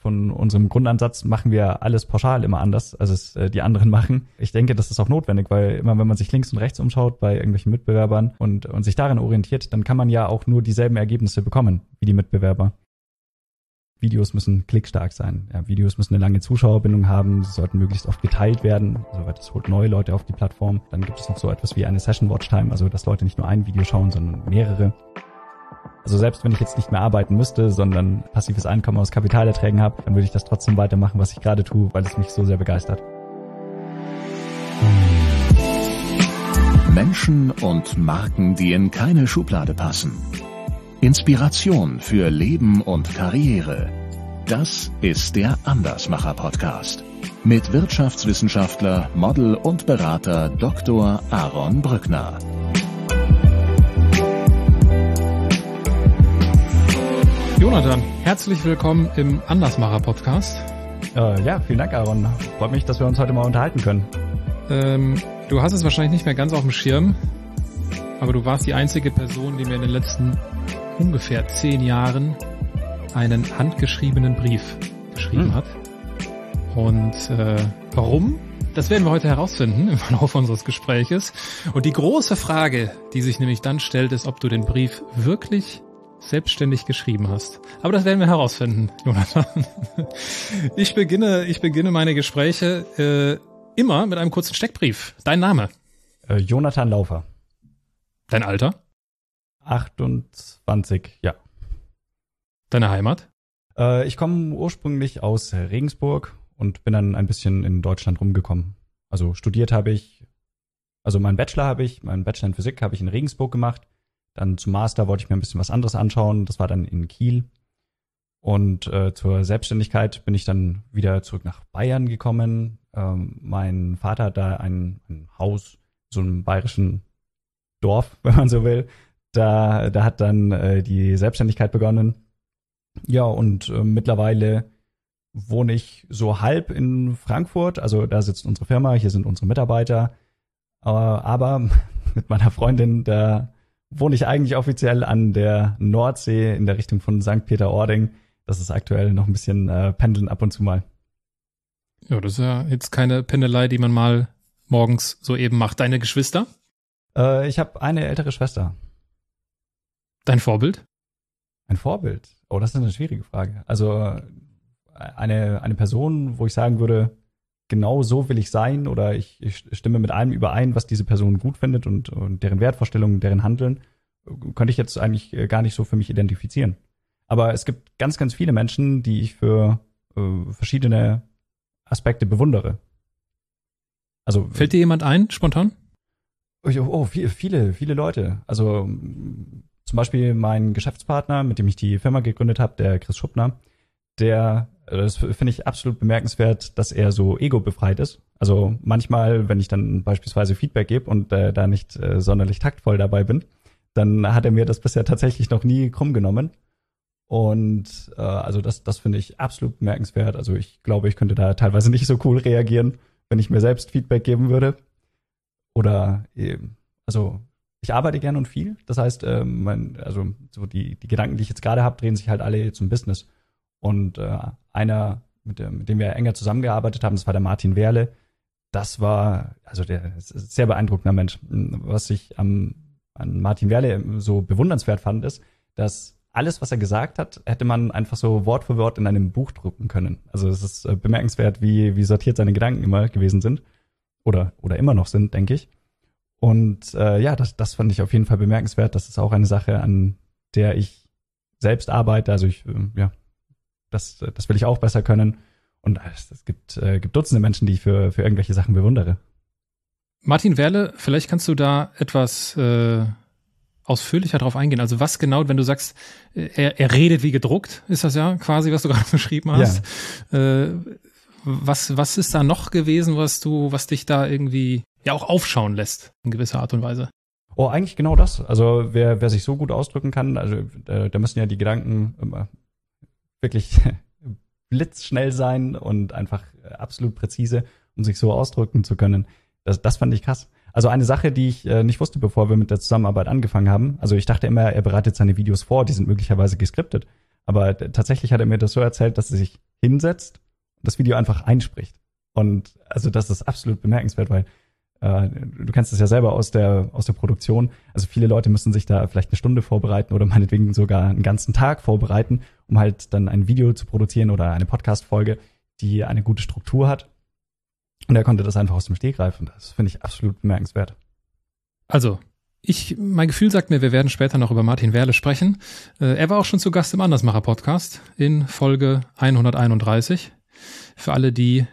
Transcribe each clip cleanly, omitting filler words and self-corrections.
von unserem Grundansatz machen wir alles pauschal immer anders, als es die anderen machen. Ich denke, das ist auch notwendig, weil immer wenn man sich links und rechts umschaut bei irgendwelchen Mitbewerbern und sich daran orientiert, dann kann man ja auch nur dieselben Ergebnisse bekommen wie die Mitbewerber. Videos müssen klickstark sein. Ja, Videos müssen eine lange Zuschauerbindung haben. Sie sollten möglichst oft geteilt werden. Also das holt neue Leute auf die Plattform. Dann gibt es noch so etwas wie eine Session Watch Time, also dass Leute nicht nur ein Video schauen, sondern mehrere. Also selbst wenn ich jetzt nicht mehr arbeiten müsste, sondern passives Einkommen aus Kapitalerträgen habe, dann würde ich das trotzdem weitermachen, was ich gerade tue, weil es mich so sehr begeistert. Menschen und Marken, die in keine Schublade passen. Inspiration für Leben und Karriere. Das ist der Andersmacher-Podcast. Mit Wirtschaftswissenschaftler, Model und Berater Dr. Aaron Brückner. Jonathan, herzlich willkommen im Andersmacher-Podcast. Ja, vielen Dank, Aaron. Freut mich, dass wir uns heute mal unterhalten können. Du hast es wahrscheinlich nicht mehr ganz auf dem Schirm, aber du warst die einzige Person, die mir in den letzten ungefähr 10 Jahren einen handgeschriebenen Brief geschrieben hat. Und warum? Das werden wir heute herausfinden im Verlauf unseres Gespräches. Und die große Frage, die sich nämlich dann stellt, ist, ob du den Brief wirklich selbstständig geschrieben hast. Aber das werden wir herausfinden, Jonathan. Ich beginne meine Gespräche immer mit einem kurzen Steckbrief. Dein Name? Jonathan Laufer. Dein Alter? 28, ja. Deine Heimat? Ich komme ursprünglich aus Regensburg und bin dann ein bisschen in Deutschland rumgekommen. Also studiert habe ich, also meinen Bachelor in Physik habe ich in Regensburg gemacht. Dann zum Master wollte ich mir ein bisschen was anderes anschauen. Das war dann in Kiel. Und zur Selbstständigkeit bin ich dann wieder zurück nach Bayern gekommen. Mein Vater hat da ein Haus, so einem bayerischen Dorf, wenn man so will. Da hat dann die Selbstständigkeit begonnen. Ja, und mittlerweile wohne ich so halb in Frankfurt. Also da sitzt unsere Firma, hier sind unsere Mitarbeiter. Aber mit meiner Freundin, da wohne ich eigentlich offiziell an der Nordsee in der Richtung von St. Peter-Ording. Das ist aktuell noch ein bisschen pendeln ab und zu mal. Ja, das ist ja jetzt keine Pendelei, die man mal morgens so eben macht. Deine Geschwister? Ich habe eine ältere Schwester. Dein Vorbild? Ein Vorbild? Oh, das ist eine schwierige Frage. Also eine Person, wo ich sagen würde, genau so will ich sein, oder ich stimme mit allem überein, was diese Person gut findet und deren Wertvorstellungen, deren Handeln, könnte ich jetzt eigentlich gar nicht so für mich identifizieren. Aber es gibt ganz, ganz viele Menschen, die ich für verschiedene Aspekte bewundere. Also fällt dir jemand ein, spontan? Oh, viele Leute. Also zum Beispiel mein Geschäftspartner, mit dem ich die Firma gegründet habe, der Chris Schuppner, das finde ich absolut bemerkenswert, dass er so ego-befreit ist. Also manchmal, wenn ich dann beispielsweise Feedback gebe und da nicht sonderlich taktvoll dabei bin, dann hat er mir das bisher tatsächlich noch nie krumm genommen. Und also das finde ich absolut bemerkenswert. Also ich glaube, ich könnte da teilweise nicht so cool reagieren, wenn ich mir selbst Feedback geben würde. Oder also ich arbeite gern und viel. Das heißt, so die Gedanken, die ich jetzt gerade habe, drehen sich halt alle zum Business. Und einer, mit dem wir enger zusammengearbeitet haben, das war der Martin Werle. Das war, also der ist ein sehr beeindruckender Mensch. Was ich an Martin Werle so bewundernswert fand, ist, dass alles, was er gesagt hat, hätte man einfach so Wort für Wort in einem Buch drucken können. Also es ist bemerkenswert, wie sortiert seine Gedanken immer gewesen sind. Oder immer noch sind, denke ich. Und das fand ich auf jeden Fall bemerkenswert. Das ist auch eine Sache, an der ich selbst arbeite. Also das will ich auch besser können. Und es gibt Dutzende Menschen, die ich für irgendwelche Sachen bewundere. Martin Werle, vielleicht kannst du da etwas ausführlicher drauf eingehen. Also was genau, wenn du sagst, er redet wie gedruckt, ist das ja quasi, was du gerade beschrieben hast. Ja. Was ist da noch gewesen, was dich da irgendwie ja auch aufschauen lässt, in gewisser Art und Weise? Oh, eigentlich genau das. Also wer sich so gut ausdrücken kann, also da müssen ja die Gedanken immer wirklich blitzschnell sein und einfach absolut präzise, um sich so ausdrücken zu können. Das fand ich krass. Also eine Sache, die ich nicht wusste, bevor wir mit der Zusammenarbeit angefangen haben. Also ich dachte immer, er bereitet seine Videos vor, die sind möglicherweise geskriptet. Aber tatsächlich hat er mir das so erzählt, dass er sich hinsetzt und das Video einfach einspricht. Und also das ist absolut bemerkenswert, weil du kennst es ja selber aus der Produktion. Also viele Leute müssen sich da vielleicht eine Stunde vorbereiten oder meinetwegen sogar einen ganzen Tag vorbereiten, um halt dann ein Video zu produzieren oder eine Podcast-Folge, die eine gute Struktur hat. Und er konnte das einfach aus dem Stegreif und das finde ich absolut bemerkenswert. Also, mein Gefühl sagt mir, wir werden später noch über Martin Werle sprechen. Er war auch schon zu Gast im Andersmacher-Podcast in Folge 131. Für alle, die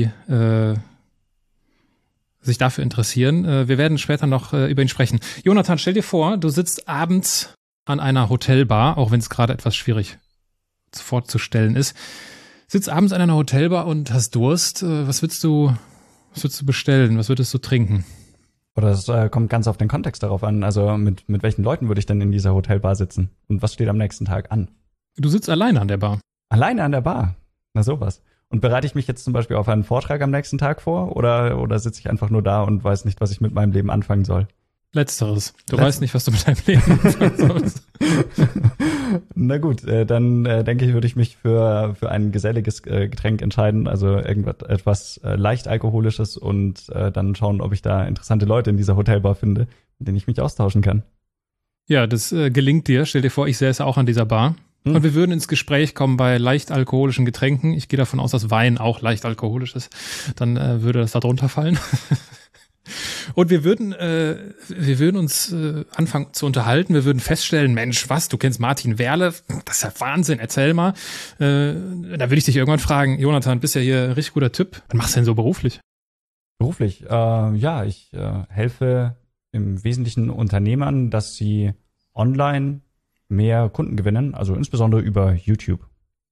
sich dafür interessieren. Wir werden später noch über ihn sprechen. Jonathan, stell dir vor, du sitzt abends an einer Hotelbar, auch wenn es gerade etwas schwierig vorzustellen ist. Sitzt abends an einer Hotelbar und hast Durst. Was würdest du bestellen? Was würdest du trinken? Oder es kommt ganz auf den Kontext darauf an. Also mit welchen Leuten würde ich denn in dieser Hotelbar sitzen? Und was steht am nächsten Tag an? Du sitzt alleine an der Bar. Alleine an der Bar? Na sowas. Und bereite ich mich jetzt zum Beispiel auf einen Vortrag am nächsten Tag vor? Oder sitze ich einfach nur da und weiß nicht, was ich mit meinem Leben anfangen soll? Letzteres. Du weißt nicht, was du mit deinem Leben anfangen sollst. Na gut, dann denke ich, würde ich mich für ein geselliges Getränk entscheiden, also etwas leicht Alkoholisches und dann schauen, ob ich da interessante Leute in dieser Hotelbar finde, mit denen ich mich austauschen kann. Ja, das gelingt dir. Stell dir vor, ich säße auch an dieser Bar. Und wir würden ins Gespräch kommen bei leicht alkoholischen Getränken. Ich gehe davon aus, dass Wein auch leicht alkoholisch ist. Dann würde das da drunter fallen. Und wir würden uns anfangen zu unterhalten. Wir würden feststellen, Mensch, was, du kennst Martin Werle? Das ist ja Wahnsinn, erzähl mal. Da würde ich dich irgendwann fragen, Jonathan, bist ja hier ein richtig guter Typ. Was machst du denn so beruflich? Beruflich? Ja, ich helfe im Wesentlichen Unternehmern, dass sie online mehr Kunden gewinnen, also insbesondere über YouTube.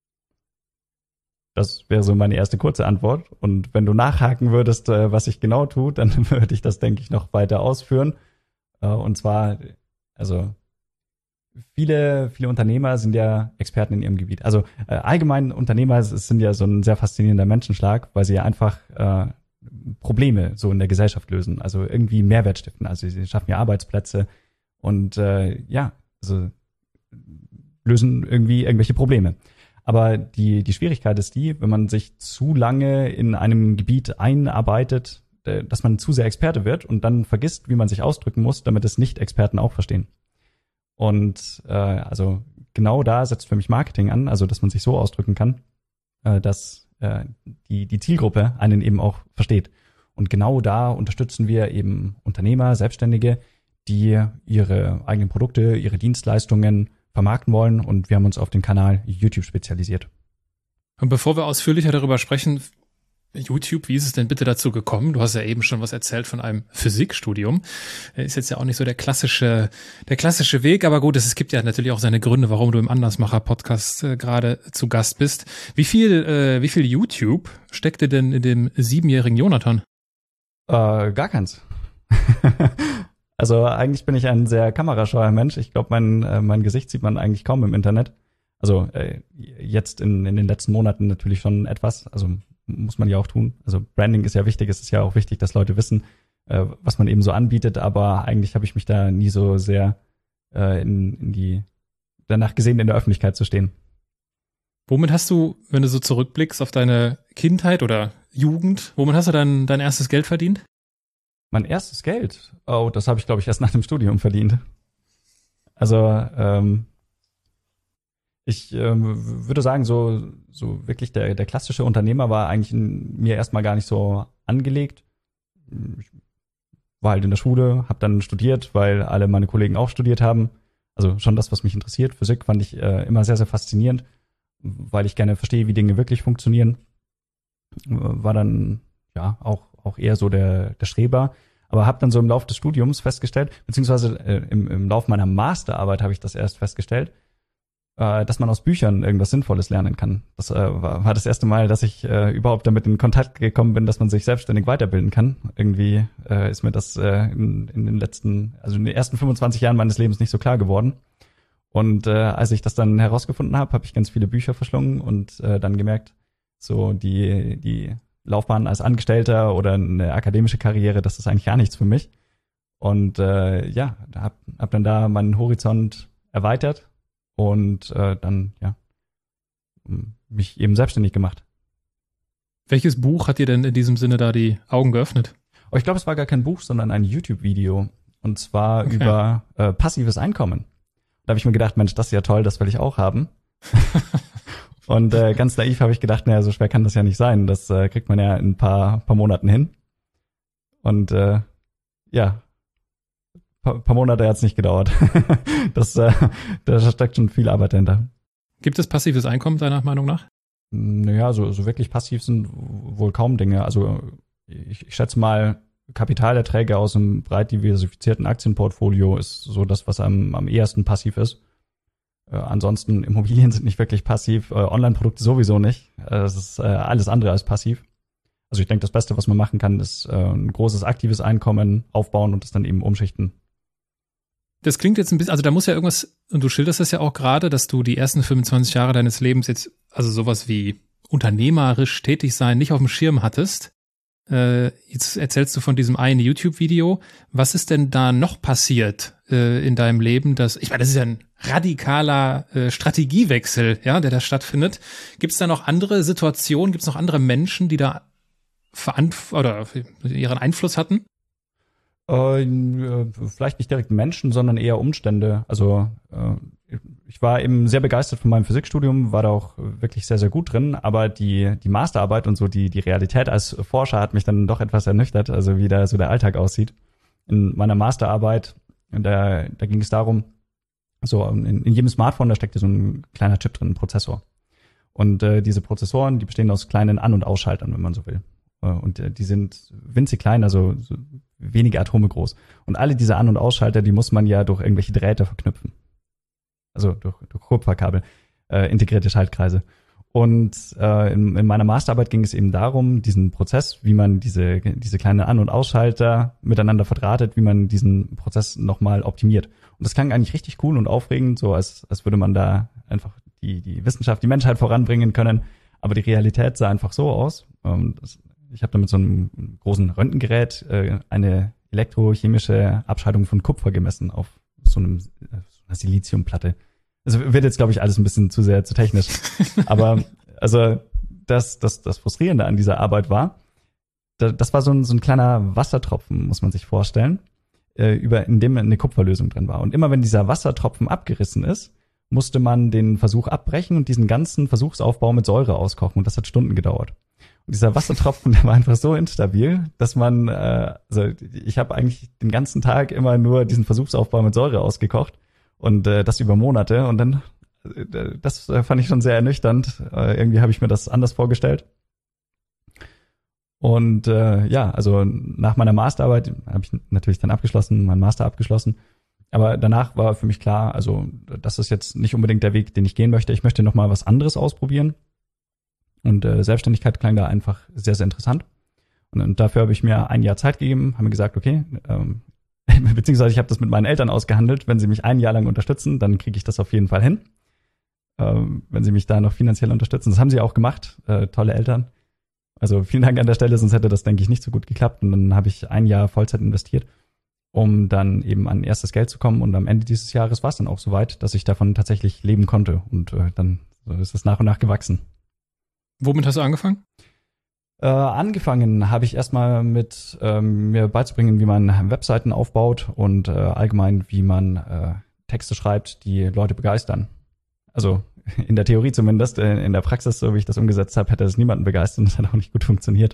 Das wäre so meine erste kurze Antwort. Und wenn du nachhaken würdest, was ich genau tue, dann würde ich das, denke ich, noch weiter ausführen. Und zwar, also viele Unternehmer sind ja Experten in ihrem Gebiet. Also allgemein Unternehmer sind ja so ein sehr faszinierender Menschenschlag, weil sie ja einfach Probleme so in der Gesellschaft lösen. Also irgendwie Mehrwert stiften. Also sie schaffen ja Arbeitsplätze und also lösen irgendwie irgendwelche Probleme. Aber die Schwierigkeit ist die, wenn man sich zu lange in einem Gebiet einarbeitet, dass man zu sehr Experte wird und dann vergisst, wie man sich ausdrücken muss, damit es Nicht-Experten auch verstehen. Und also genau da setzt für mich Marketing an, also dass man sich so ausdrücken kann, dass die Zielgruppe einen eben auch versteht. Und genau da unterstützen wir eben Unternehmer, Selbstständige, die ihre eigenen Produkte, ihre Dienstleistungen vermarkten wollen und wir haben uns auf den Kanal YouTube spezialisiert. Und bevor wir ausführlicher darüber sprechen, YouTube, wie ist es denn bitte dazu gekommen? Du hast ja eben schon was erzählt von einem Physikstudium. Ist jetzt ja auch nicht so der klassische Weg, aber gut, es gibt ja natürlich auch seine Gründe, warum du im Andersmacher-Podcast gerade zu Gast bist. Wie viel YouTube steckte denn in dem 7-jährigen Jonathan? Gar keins. Also eigentlich bin ich ein sehr kamerascheuer Mensch. Ich glaube, mein Gesicht sieht man eigentlich kaum im Internet. Also jetzt in den letzten Monaten natürlich schon etwas. Also muss man ja auch tun. Also Branding ist ja wichtig. Es ist ja auch wichtig, dass Leute wissen, was man eben so anbietet. Aber eigentlich habe ich mich da nie so sehr danach gesehen, in der Öffentlichkeit zu stehen. Womit hast du, wenn du so zurückblickst auf deine Kindheit oder Jugend, womit hast du dein erstes Geld verdient? Mein erstes Geld? Oh, das habe ich, glaube ich, erst nach dem Studium verdient. Also, ich würde sagen, so wirklich der klassische Unternehmer war eigentlich in mir erstmal gar nicht so angelegt. Ich war halt in der Schule, habe dann studiert, weil alle meine Kollegen auch studiert haben. Also schon das, was mich interessiert. Physik fand ich immer sehr, sehr faszinierend, weil ich gerne verstehe, wie Dinge wirklich funktionieren. War dann ja auch eher so der Streber, aber habe dann so im Laufe des Studiums festgestellt, beziehungsweise im Laufe meiner Masterarbeit habe ich das erst festgestellt, dass man aus Büchern irgendwas Sinnvolles lernen kann. Das war das erste Mal, dass ich überhaupt damit in Kontakt gekommen bin, dass man sich selbstständig weiterbilden kann. Irgendwie ist mir das in den ersten 25 Jahren meines Lebens nicht so klar geworden. Und als ich das dann herausgefunden habe ich ganz viele Bücher verschlungen und dann gemerkt, so die Laufbahn als Angestellter oder eine akademische Karriere, das ist eigentlich gar nichts für mich. Und hab dann da meinen Horizont erweitert und dann mich eben selbstständig gemacht. Welches Buch hat dir denn in diesem Sinne da die Augen geöffnet? Aber ich glaube, es war gar kein Buch, sondern ein YouTube-Video. Und zwar über passives Einkommen. Da habe ich mir gedacht, Mensch, das ist ja toll, das will ich auch haben. Und ganz naiv habe ich gedacht, naja, so schwer kann das ja nicht sein. Das kriegt man ja in ein paar Monaten hin. Und paar Monate hat es nicht gedauert. Da steckt schon viel Arbeit dahinter. Gibt es passives Einkommen deiner Meinung nach? Naja, so wirklich passiv sind wohl kaum Dinge. Also ich schätze mal, Kapitalerträge aus einem breit diversifizierten Aktienportfolio ist so das, was am ehesten passiv ist. Ansonsten Immobilien sind nicht wirklich passiv, Online-Produkte sowieso nicht. Das ist alles andere als passiv. Also ich denke, das Beste, was man machen kann, ist ein großes aktives Einkommen aufbauen und das dann eben umschichten. Das klingt jetzt ein bisschen, also da muss ja irgendwas, und du schilderst das ja auch gerade, dass du die ersten 25 Jahre deines Lebens jetzt, also sowas wie unternehmerisch tätig sein, nicht auf dem Schirm hattest. Jetzt erzählst du von diesem einen YouTube-Video. Was ist denn da noch passiert in deinem Leben? Das ist ja ein radikaler Strategiewechsel, ja, der da stattfindet. Gibt es da noch andere Situationen, gibt es noch andere Menschen, die da ihren Einfluss hatten? Vielleicht nicht direkt Menschen, sondern eher Umstände. Also ich war eben sehr begeistert von meinem Physikstudium, war da auch wirklich sehr, sehr gut drin, aber die Masterarbeit und so die Realität als Forscher hat mich dann doch etwas ernüchtert, also wie da so der Alltag aussieht. In meiner Masterarbeit, da ging es darum, so in jedem Smartphone, da steckte so ein kleiner Chip drin, ein Prozessor. Und diese Prozessoren, die bestehen aus kleinen An- und Ausschaltern, wenn man so will. Und die sind winzig klein, also so wenige Atome groß. Und alle diese An- und Ausschalter, die muss man ja durch irgendwelche Drähte verknüpfen. Also durch Kupferkabel, integrierte Schaltkreise. Und in meiner Masterarbeit ging es eben darum, diesen Prozess, wie man diese kleinen An- und Ausschalter miteinander verdrahtet, wie man diesen Prozess nochmal optimiert. Und das klang eigentlich richtig cool und aufregend, so als würde man da einfach die Wissenschaft, die Menschheit voranbringen können. Aber die Realität sah einfach so aus. Ich habe da mit so einem großen Röntgengerät eine elektrochemische Abscheidung von Kupfer gemessen auf so einer Siliziumplatte. Also wird jetzt, glaube ich, alles ein bisschen zu technisch. Aber also das Frustrierende an dieser Arbeit war, das war so ein kleiner Wassertropfen, muss man sich vorstellen, in dem eine Kupferlösung drin war. Und immer wenn dieser Wassertropfen abgerissen ist, musste man den Versuch abbrechen und diesen ganzen Versuchsaufbau mit Säure auskochen. Und das hat Stunden gedauert. Und dieser Wassertropfen, der war einfach so instabil, dass man, ich habe eigentlich den ganzen Tag immer nur diesen Versuchsaufbau mit Säure ausgekocht. Und das über Monate. Und dann, das fand ich schon sehr ernüchternd. Irgendwie habe ich mir das anders vorgestellt. Und also nach meiner Masterarbeit habe ich natürlich dann meinen Master abgeschlossen. Aber danach war für mich klar, also das ist jetzt nicht unbedingt der Weg, den ich gehen möchte. Ich möchte nochmal was anderes ausprobieren. Und Selbstständigkeit klang da einfach sehr, sehr interessant. Und dafür habe ich mir ein Jahr Zeit gegeben, habe mir gesagt, okay, beziehungsweise ich habe das mit meinen Eltern ausgehandelt. Wenn sie mich ein Jahr lang unterstützen, dann kriege ich das auf jeden Fall hin. Wenn sie mich da noch finanziell unterstützen. Das haben sie auch gemacht. Tolle Eltern. Also vielen Dank an der Stelle, sonst hätte das, denke ich, nicht so gut geklappt. Und dann habe ich ein Jahr Vollzeit investiert, um dann eben an erstes Geld zu kommen. Und am Ende dieses Jahres war es dann auch soweit, dass ich davon tatsächlich leben konnte. Und dann ist es nach und nach gewachsen. Womit hast du angefangen? Angefangen habe ich erstmal mit mir beizubringen, wie man Webseiten aufbaut und allgemein, wie man Texte schreibt, die Leute begeistern. Also in der Theorie zumindest, in der Praxis, so wie ich das umgesetzt habe, hätte das niemanden begeistert und das hat auch nicht gut funktioniert.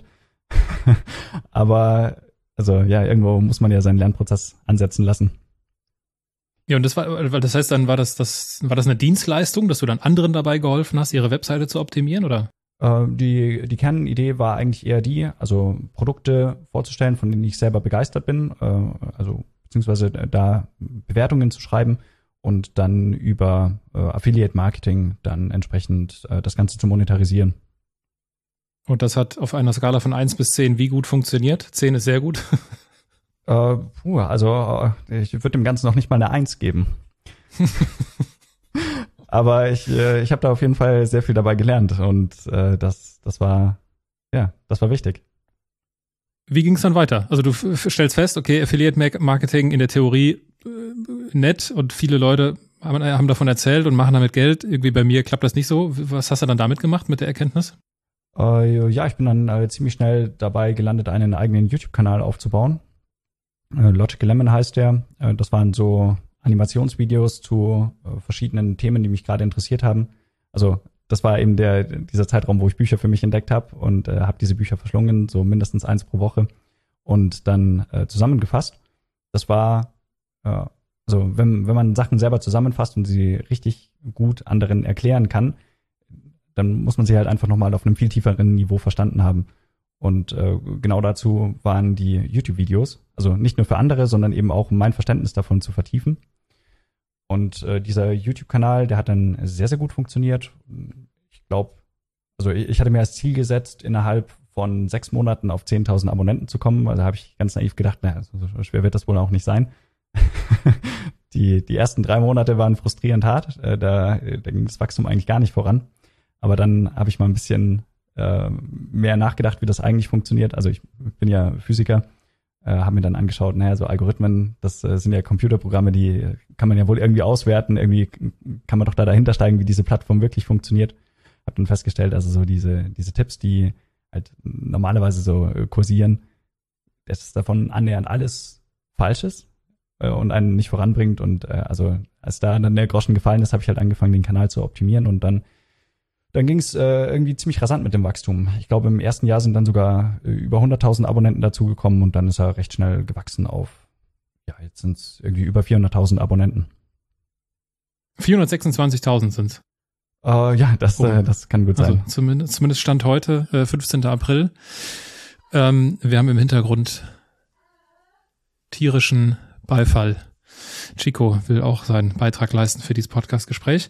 Aber also ja, irgendwo muss man ja seinen Lernprozess ansetzen lassen. Ja, und das heißt dann, war das eine Dienstleistung, dass du dann anderen dabei geholfen hast, ihre Webseite zu optimieren, oder? Die Kernidee war eigentlich eher also Produkte vorzustellen, von denen ich selber begeistert bin, beziehungsweise da Bewertungen zu schreiben und dann über Affiliate Marketing dann entsprechend das Ganze zu monetarisieren. Und das hat auf einer Skala von 1 bis 10 wie gut funktioniert? 10 ist sehr gut. Ich würde dem Ganzen noch nicht mal eine 1 geben. Aber ich habe da auf jeden Fall sehr viel dabei gelernt und das war wichtig. Wie ging es dann weiter? Also du stellst fest, okay, Affiliate Marketing in der Theorie nett und viele Leute haben davon erzählt und machen damit Geld. Irgendwie bei mir klappt das nicht so. Was hast du dann damit gemacht mit der Erkenntnis? Ja, ich bin dann ziemlich schnell dabei gelandet, einen eigenen YouTube-Kanal aufzubauen. Logical Lemon heißt der. Das waren so Animationsvideos zu verschiedenen Themen, die mich gerade interessiert haben. Also das war eben dieser Zeitraum, wo ich Bücher für mich entdeckt habe und habe diese Bücher verschlungen, so mindestens 1 pro Woche und dann zusammengefasst. Das war, also wenn man Sachen selber zusammenfasst und sie richtig gut anderen erklären kann, dann muss man sie halt einfach nochmal auf einem viel tieferen Niveau verstanden haben. Und genau dazu waren die YouTube-Videos, also nicht nur für andere, sondern eben auch, um mein Verständnis davon zu vertiefen. Und dieser YouTube-Kanal, der hat dann sehr, sehr gut funktioniert. Ich glaube, also ich hatte mir als Ziel gesetzt, innerhalb von 6 Monaten auf 10.000 Abonnenten zu kommen. Also habe ich ganz naiv gedacht, naja, so schwer wird das wohl auch nicht sein. Die ersten 3 Monate waren frustrierend hart. Da ging das Wachstum eigentlich gar nicht voran. Aber dann habe ich mal ein bisschen mehr nachgedacht, wie das eigentlich funktioniert. Also ich bin ja Physiker, habe mir dann angeschaut, naja, so Algorithmen, das sind ja Computerprogramme, die kann man ja wohl irgendwie auswerten. Irgendwie kann man doch da dahinter steigen, wie diese Plattform wirklich funktioniert. Habe dann festgestellt, also so diese Tipps, die halt normalerweise so kursieren, dass es davon annähernd alles falsch ist und einen nicht voranbringt. Und also als da dann der Groschen gefallen ist, habe ich halt angefangen, den Kanal zu optimieren und dann ging es irgendwie ziemlich rasant mit dem Wachstum. Ich glaube, im ersten Jahr sind dann sogar über 100.000 Abonnenten dazugekommen und dann ist er recht schnell gewachsen auf, ja, jetzt sind es irgendwie über 400.000 Abonnenten. 426.000 sind's. Ja, das kann gut sein. Also zumindest Stand heute, 15. April. Wir haben im Hintergrund tierischen Beifall. Chico will auch seinen Beitrag leisten für dieses Podcast-Gespräch.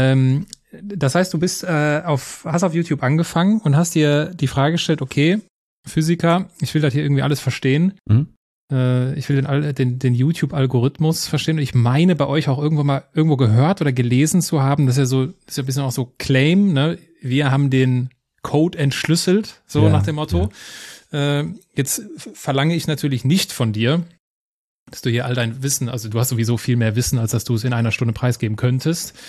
Das heißt, du hast auf YouTube angefangen und hast dir die Frage gestellt, okay, Physiker, ich will das hier irgendwie alles verstehen. Mhm. Ich will den YouTube-Algorithmus verstehen. Und ich meine, bei euch auch irgendwo gehört oder gelesen zu haben, das ist ja ein bisschen auch so Claim, ne? Wir haben den Code entschlüsselt, so ja, nach dem Motto. Ja. Jetzt verlange ich natürlich nicht von dir, dass du hier all dein Wissen, also du hast sowieso viel mehr Wissen, als dass du es in einer Stunde preisgeben könntest.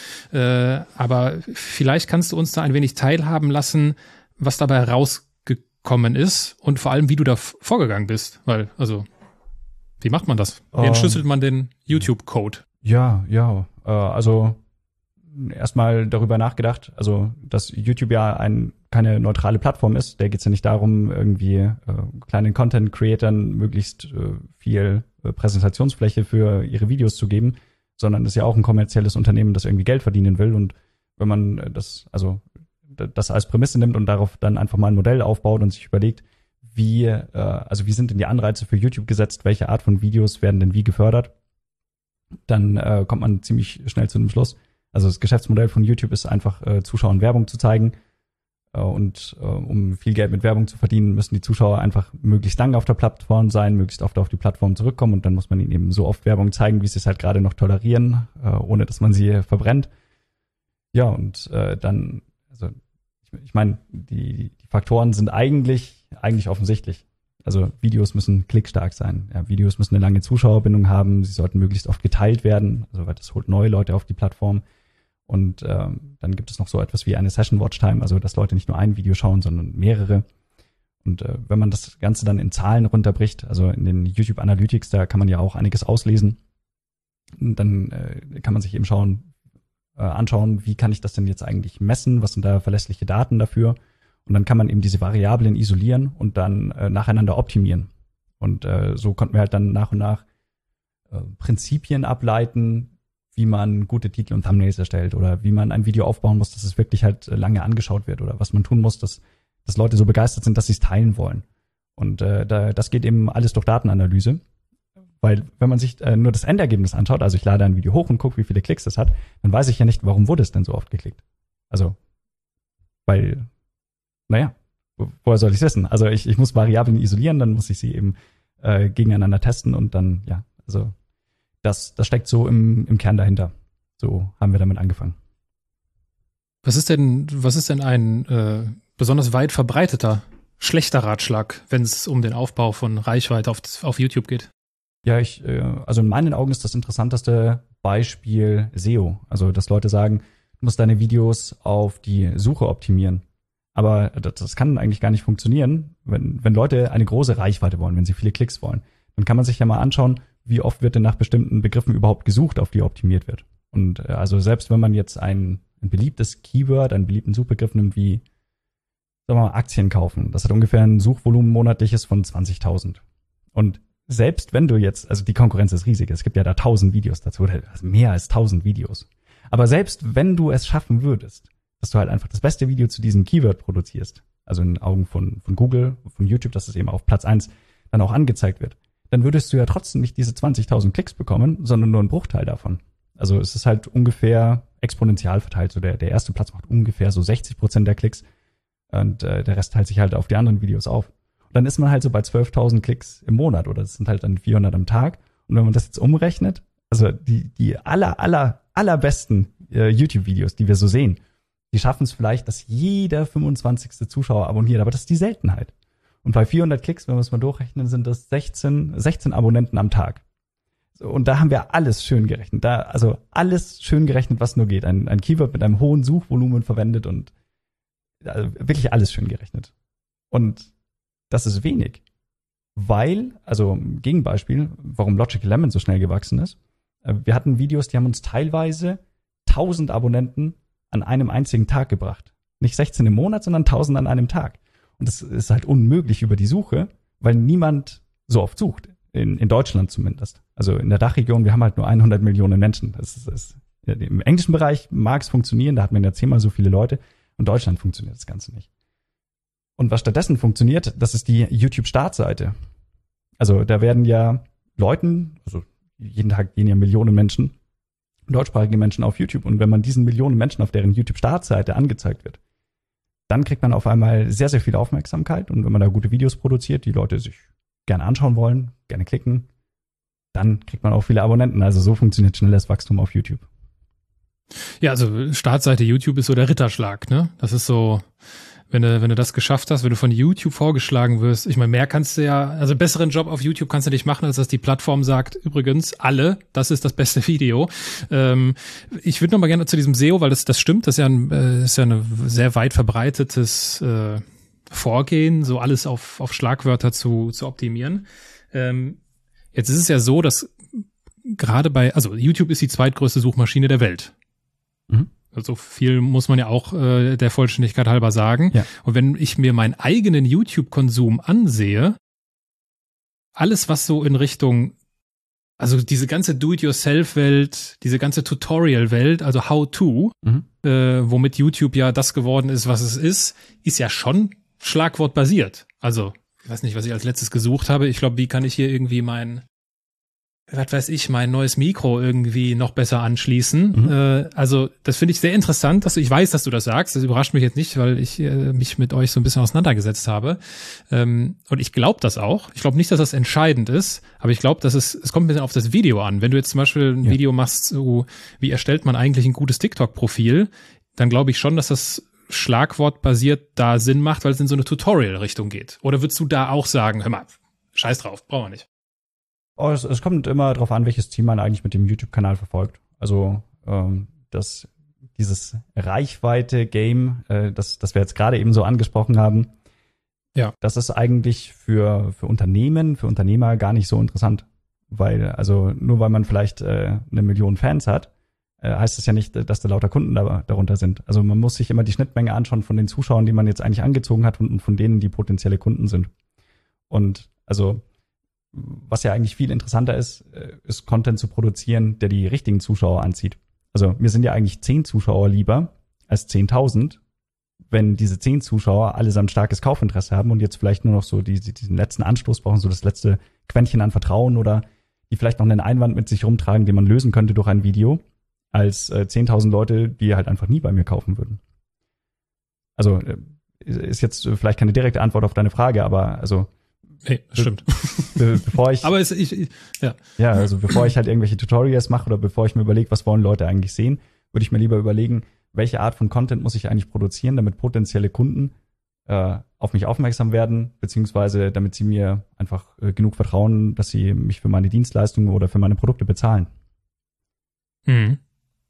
Aber vielleicht kannst du uns da ein wenig teilhaben lassen, was dabei rausgekommen ist und vor allem, wie du da vorgegangen bist. Weil, also, wie macht man das? Wie entschlüsselt man den YouTube-Code? Ja, also erstmal darüber nachgedacht, also dass YouTube ja keine neutrale Plattform ist. Da geht es ja nicht darum, irgendwie kleinen Content-Creatern möglichst viel Präsentationsfläche für ihre Videos zu geben, sondern das ist ja auch ein kommerzielles Unternehmen, das irgendwie Geld verdienen will. Und wenn man das als Prämisse nimmt und darauf dann einfach mal ein Modell aufbaut und sich überlegt, wie sind denn die Anreize für YouTube gesetzt, welche Art von Videos werden denn wie gefördert, dann kommt man ziemlich schnell zu einem Schluss. Also das Geschäftsmodell von YouTube ist einfach, Zuschauern Werbung zu zeigen. Und um viel Geld mit Werbung zu verdienen, müssen die Zuschauer einfach möglichst lange auf der Plattform sein, möglichst oft auf die Plattform zurückkommen. Und dann muss man ihnen eben so oft Werbung zeigen, wie sie es halt gerade noch tolerieren, ohne dass man sie verbrennt. Ja, und dann, also ich meine, die Faktoren sind eigentlich offensichtlich. Also Videos müssen klickstark sein. Ja, Videos müssen eine lange Zuschauerbindung haben. Sie sollten möglichst oft geteilt werden, also weil das holt neue Leute auf die Plattform. Und dann gibt es noch so etwas wie eine Session-Watch-Time, also dass Leute nicht nur ein Video schauen, sondern mehrere. Und wenn man das Ganze dann in Zahlen runterbricht, also in den YouTube Analytics, da kann man ja auch einiges auslesen. Und dann kann man sich eben anschauen, wie kann ich das denn jetzt eigentlich messen, was sind da verlässliche Daten dafür. Und dann kann man eben diese Variablen isolieren und dann nacheinander optimieren. Und so konnten wir halt dann nach und nach Prinzipien ableiten, wie man gute Titel und Thumbnails erstellt oder wie man ein Video aufbauen muss, dass es wirklich halt lange angeschaut wird oder was man tun muss, dass Leute so begeistert sind, dass sie es teilen wollen. Und das geht eben alles durch Datenanalyse, weil wenn man sich nur das Endergebnis anschaut, also ich lade ein Video hoch und gucke, wie viele Klicks das hat, dann weiß ich ja nicht, warum wurde es denn so oft geklickt. Also, weil, naja, woher soll ich es wissen? Also ich muss Variablen isolieren, dann muss ich sie eben gegeneinander testen und dann, ja, also das steckt so im Kern dahinter. So haben wir damit angefangen. Was ist denn ein besonders weit verbreiteter, schlechter Ratschlag, wenn es um den Aufbau von Reichweite auf YouTube geht? Ja, also in meinen Augen ist das interessanteste Beispiel SEO. Also, dass Leute sagen, du musst deine Videos auf die Suche optimieren. Aber das kann eigentlich gar nicht funktionieren, wenn Leute eine große Reichweite wollen, wenn sie viele Klicks wollen. Dann kann man sich ja mal anschauen, wie oft wird denn nach bestimmten Begriffen überhaupt gesucht, auf die optimiert wird. Und also selbst wenn man jetzt ein beliebtes Keyword, einen beliebten Suchbegriff nimmt wie, sagen wir mal, Aktien kaufen, das hat ungefähr ein Suchvolumen monatliches von 20.000. Und selbst wenn du jetzt, also die Konkurrenz ist riesig, es gibt ja da 1000 Videos dazu, oder mehr als 1000 Videos. Aber selbst wenn du es schaffen würdest, dass du halt einfach das beste Video zu diesem Keyword produzierst, also in Augen von Google, von YouTube, dass es eben auf Platz 1 dann auch angezeigt wird, dann würdest du ja trotzdem nicht diese 20.000 Klicks bekommen, sondern nur einen Bruchteil davon. Also es ist halt ungefähr exponentiell verteilt. So der erste Platz macht ungefähr so 60% der Klicks und der Rest teilt sich halt auf die anderen Videos auf. Und dann ist man halt so bei 12.000 Klicks im Monat oder das sind halt dann 400 am Tag. Und wenn man das jetzt umrechnet, also die allerbesten YouTube-Videos, die wir so sehen, die schaffen es vielleicht, dass jeder 25. Zuschauer abonniert, aber das ist die Seltenheit. Und bei 400 Klicks, wenn wir es mal durchrechnen, sind das 16 Abonnenten am Tag. Und da haben wir alles schön gerechnet. Also alles schön gerechnet, was nur geht. Ein Keyword mit einem hohen Suchvolumen verwendet und also wirklich alles schön gerechnet. Und das ist wenig. Weil, also Gegenbeispiel, warum Logical Lemon so schnell gewachsen ist. Wir hatten Videos, die haben uns teilweise 1000 Abonnenten an einem einzigen Tag gebracht. Nicht 16 im Monat, sondern 1000 an einem Tag. Und das ist halt unmöglich über die Suche, weil niemand so oft sucht. In Deutschland zumindest. Also in der Dachregion, wir haben halt nur 100 Millionen Menschen. Im englischen Bereich mag es funktionieren, da hat man ja 10-mal so viele Leute. In Deutschland funktioniert das Ganze nicht. Und was stattdessen funktioniert, das ist die YouTube-Startseite. Also da werden ja Leuten, also jeden Tag gehen ja Millionen Menschen, deutschsprachige Menschen auf YouTube. Und wenn man diesen Millionen Menschen auf deren YouTube-Startseite angezeigt wird, dann kriegt man auf einmal sehr, sehr viel Aufmerksamkeit. Und wenn man da gute Videos produziert, die Leute sich gerne anschauen wollen, gerne klicken, dann kriegt man auch viele Abonnenten. Also so funktioniert schnelles Wachstum auf YouTube. Ja, also Startseite YouTube ist so der Ritterschlag, ne? Das ist so, wenn du das geschafft hast, wenn du von YouTube vorgeschlagen wirst, ich meine, mehr kannst du ja, also einen besseren Job auf YouTube kannst du nicht machen, als dass die Plattform sagt, übrigens, das ist das beste Video. Ich würde noch mal gerne zu diesem SEO, weil das stimmt, das ist ja ein sehr weit verbreitetes Vorgehen, so alles auf Schlagwörter zu optimieren. Jetzt ist es ja so, dass gerade also YouTube ist die zweitgrößte Suchmaschine der Welt. Mhm. So viel muss man ja auch der Vollständigkeit halber sagen. Ja. Und wenn ich mir meinen eigenen YouTube-Konsum ansehe, alles, was so in Richtung, also diese ganze Do-it-yourself-Welt, diese ganze Tutorial-Welt, also How-to, womit YouTube ja das geworden ist, was es ist ja schon schlagwortbasiert. Also, ich weiß nicht, was ich als letztes gesucht habe. Ich glaube, wie kann ich hier irgendwie mein neues Mikro irgendwie noch besser anschließen. Also das finde ich sehr interessant, ich weiß, dass du das sagst. Das überrascht mich jetzt nicht, weil ich mich mit euch so ein bisschen auseinandergesetzt habe. Und ich glaube das auch. Ich glaube nicht, dass das entscheidend ist, aber ich glaube, dass es kommt ein bisschen auf das Video an. Wenn du jetzt zum Beispiel ein Video machst, so wie erstellt man eigentlich ein gutes TikTok-Profil, dann glaube ich schon, dass das schlagwortbasiert da Sinn macht, weil es in so eine Tutorial-Richtung geht. Oder würdest du da auch sagen, hör mal, scheiß drauf, brauchen wir nicht. Oh, es kommt immer darauf an, welches Ziel man eigentlich mit dem YouTube-Kanal verfolgt. Also dieses Reichweite-Game, das wir jetzt gerade eben so angesprochen haben, ja, das ist eigentlich für Unternehmen, für Unternehmer gar nicht so interessant. Also nur weil man vielleicht 1 Million Fans hat, heißt das ja nicht, dass da lauter Kunden darunter sind. Also man muss sich immer die Schnittmenge anschauen von den Zuschauern, die man jetzt eigentlich angezogen hat und von denen, die potenzielle Kunden sind. Und also was ja eigentlich viel interessanter ist Content zu produzieren, der die richtigen Zuschauer anzieht. Also mir sind ja eigentlich 10 Zuschauer lieber als 10.000, wenn diese 10 Zuschauer allesamt starkes Kaufinteresse haben und jetzt vielleicht nur noch so diesen letzten Anstoß brauchen, so das letzte Quäntchen an Vertrauen oder die vielleicht noch einen Einwand mit sich rumtragen, den man lösen könnte durch ein Video, als 10.000 Leute, die halt einfach nie bei mir kaufen würden. Also ist jetzt vielleicht keine direkte Antwort auf deine Frage, aber also hey, das stimmt. Bevor ich, aber bevor ich halt irgendwelche Tutorials mache oder bevor ich mir überlege, was wollen Leute eigentlich sehen, würde ich mir lieber überlegen, welche Art von Content muss ich eigentlich produzieren, damit potenzielle Kunden auf mich aufmerksam werden, beziehungsweise damit sie mir einfach genug vertrauen, dass sie mich für meine Dienstleistungen oder für meine Produkte bezahlen. Mhm.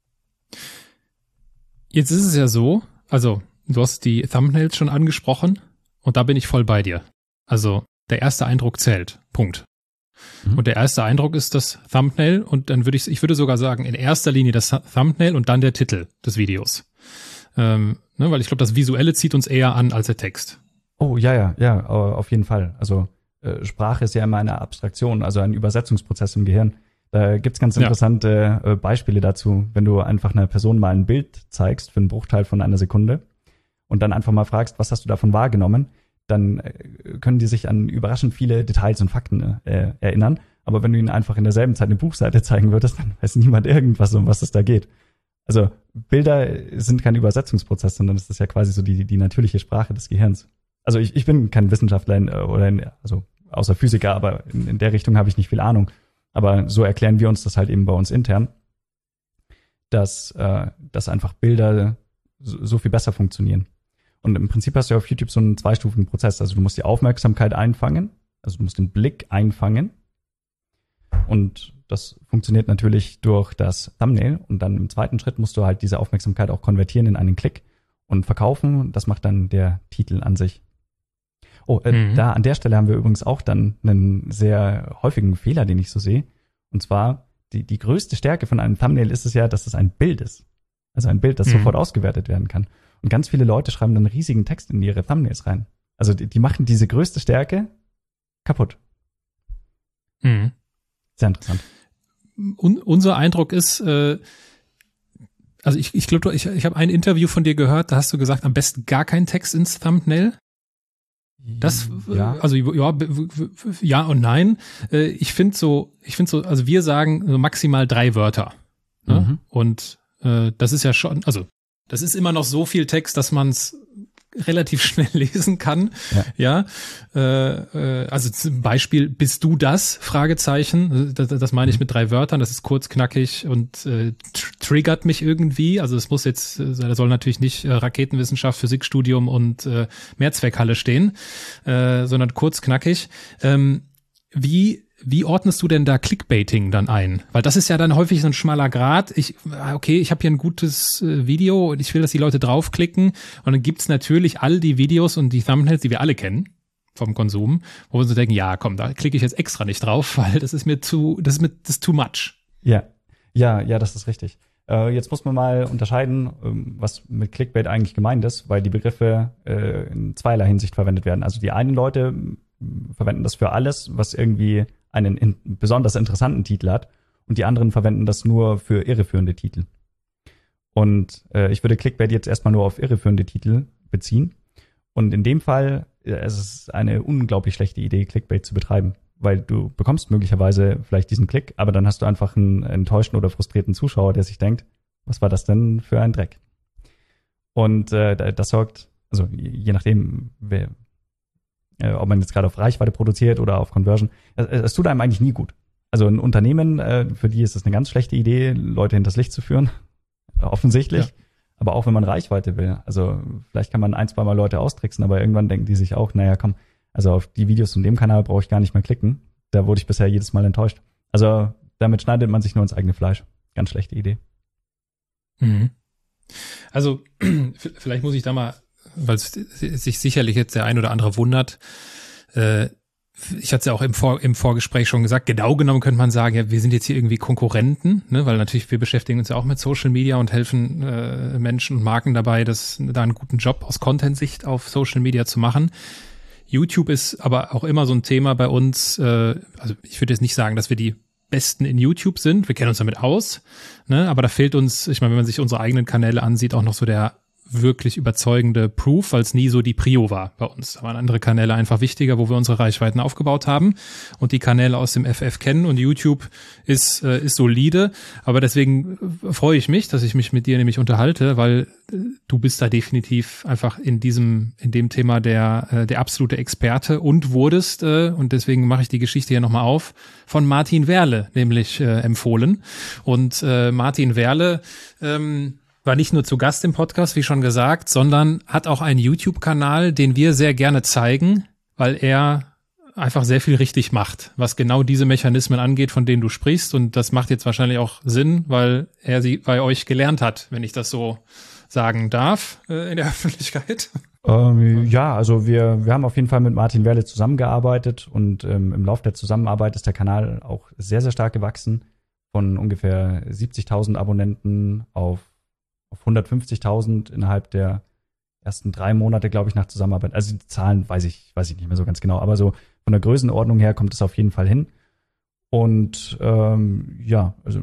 Jetzt ist es ja so, also du hast die Thumbnails schon angesprochen und da bin ich voll bei dir. Also der erste Eindruck zählt. Punkt. Und der erste Eindruck ist das Thumbnail und dann ich würde sogar sagen, in erster Linie das Thumbnail und dann der Titel des Videos. Weil ich glaube, das Visuelle zieht uns eher an als der Text. Oh, ja, auf jeden Fall. Also Sprache ist ja immer eine Abstraktion, also ein Übersetzungsprozess im Gehirn. Da gibt's ganz interessante Beispiele dazu, wenn du einfach einer Person mal ein Bild zeigst für einen Bruchteil von einer Sekunde und dann einfach mal fragst, was hast du davon wahrgenommen, dann können die sich an überraschend viele Details und Fakten erinnern. Aber wenn du ihnen einfach in derselben Zeit eine Buchseite zeigen würdest, dann weiß niemand irgendwas, um was es da geht. Also Bilder sind kein Übersetzungsprozess, sondern es ist ja quasi so die natürliche Sprache des Gehirns. Also ich bin kein Wissenschaftler also außer Physiker, aber in der Richtung habe ich nicht viel Ahnung. Aber so erklären wir uns das halt eben bei uns intern, dass einfach Bilder so viel besser funktionieren. Und im Prinzip hast du auf YouTube so einen zweistufigen Prozess. Also du musst die Aufmerksamkeit einfangen, also du musst den Blick einfangen. Und das funktioniert natürlich durch das Thumbnail. Und dann im zweiten Schritt musst du halt diese Aufmerksamkeit auch konvertieren in einen Klick und verkaufen. Das macht dann der Titel an sich. Da an der Stelle haben wir übrigens auch dann einen sehr häufigen Fehler, den ich so sehe. Und zwar, die größte Stärke von einem Thumbnail ist es ja, dass es ein Bild ist. Also ein Bild, das sofort ausgewertet werden kann. Und ganz viele Leute schreiben dann riesigen Text in ihre Thumbnails rein. Also die machen diese größte Stärke kaputt. Sehr interessant. Unser Eindruck ist, also ich glaube, ich habe ein Interview von dir gehört, da hast du gesagt, am besten gar keinen Text ins Thumbnail. Das, also ja und nein. Ich finde so, also wir sagen so maximal 3 Wörter. Ne? Und das ist ja schon, also das ist immer noch so viel Text, dass man es relativ schnell lesen kann. Ja. Also zum Beispiel, bist du das? Fragezeichen. Das meine ich mit 3 Wörtern. Das ist kurz, knackig und triggert mich irgendwie. Also es muss jetzt, da soll natürlich nicht Raketenwissenschaft, Physikstudium und Mehrzweckhalle stehen, sondern kurz, knackig. Wie ordnest du denn da Clickbaiting dann ein? Weil das ist ja dann häufig so ein schmaler Grat. Ich habe hier ein gutes Video und ich will, dass die Leute draufklicken. Und dann gibt's natürlich all die Videos und die Thumbnails, die wir alle kennen vom Konsum, wo wir so denken, ja komm, da klicke ich jetzt extra nicht drauf, weil das ist too much. Ja, das ist richtig. Jetzt muss man mal unterscheiden, was mit Clickbait eigentlich gemeint ist, weil die Begriffe in zweierlei Hinsicht verwendet werden. Also die einen Leute verwenden das für alles, was irgendwie einen besonders interessanten Titel hat, und die anderen verwenden das nur für irreführende Titel. Und ich würde Clickbait jetzt erstmal nur auf irreführende Titel beziehen. Und in dem Fall es ist eine unglaublich schlechte Idee, Clickbait zu betreiben, weil du bekommst möglicherweise vielleicht diesen Klick, aber dann hast du einfach einen enttäuschten oder frustrierten Zuschauer, der sich denkt, was war das denn für ein Dreck? Und das sorgt, also je nachdem, ob man jetzt gerade auf Reichweite produziert oder auf Conversion, es tut einem eigentlich nie gut. Also ein Unternehmen, für die ist es eine ganz schlechte Idee, Leute hinters Licht zu führen, offensichtlich. Ja. Aber auch wenn man Reichweite will. Also vielleicht kann man 1-2 Mal Leute austricksen, aber irgendwann denken die sich auch, naja komm, also auf die Videos in dem Kanal brauche ich gar nicht mehr klicken. Da wurde ich bisher jedes Mal enttäuscht. Also damit schneidet man sich nur ins eigene Fleisch. Ganz schlechte Idee. Also vielleicht muss ich da mal, weil sich sicherlich jetzt der ein oder andere wundert, ich hatte es ja auch im Vorgespräch schon gesagt, genau genommen könnte man sagen, ja, wir sind jetzt hier irgendwie Konkurrenten, ne, weil natürlich wir beschäftigen uns ja auch mit Social Media und helfen Menschen und Marken dabei, da einen guten Job aus Content-Sicht auf Social Media zu machen. YouTube ist aber auch immer so ein Thema bei uns, also ich würde jetzt nicht sagen, dass wir die Besten in YouTube sind, wir kennen uns damit aus, ne, aber da fehlt uns, ich meine, wenn man sich unsere eigenen Kanäle ansieht, auch noch so der wirklich überzeugende Proof, weil es nie so die Prio war bei uns. Da waren andere Kanäle einfach wichtiger, wo wir unsere Reichweiten aufgebaut haben und die Kanäle aus dem FF kennen, und YouTube ist solide, aber deswegen freue ich mich, dass ich mich mit dir nämlich unterhalte, weil du bist da definitiv einfach in dem Thema der absolute Experte und wurdest, und deswegen mache ich die Geschichte hier nochmal auf, von Martin Werle nämlich empfohlen. Und Martin Werle war nicht nur zu Gast im Podcast, wie schon gesagt, sondern hat auch einen YouTube-Kanal, den wir sehr gerne zeigen, weil er einfach sehr viel richtig macht, was genau diese Mechanismen angeht, von denen du sprichst. Und das macht jetzt wahrscheinlich auch Sinn, weil er sie bei euch gelernt hat, wenn ich das so sagen darf in der Öffentlichkeit. Ja, also wir haben auf jeden Fall mit Martin Werle zusammengearbeitet und im Laufe der Zusammenarbeit ist der Kanal auch sehr, sehr stark gewachsen. Von ungefähr 70.000 Abonnenten auf 150.000 innerhalb der ersten 3 Monate, glaube ich, nach Zusammenarbeit. Also die Zahlen weiß ich nicht mehr so ganz genau, aber so von der Größenordnung her kommt es auf jeden Fall hin. Und also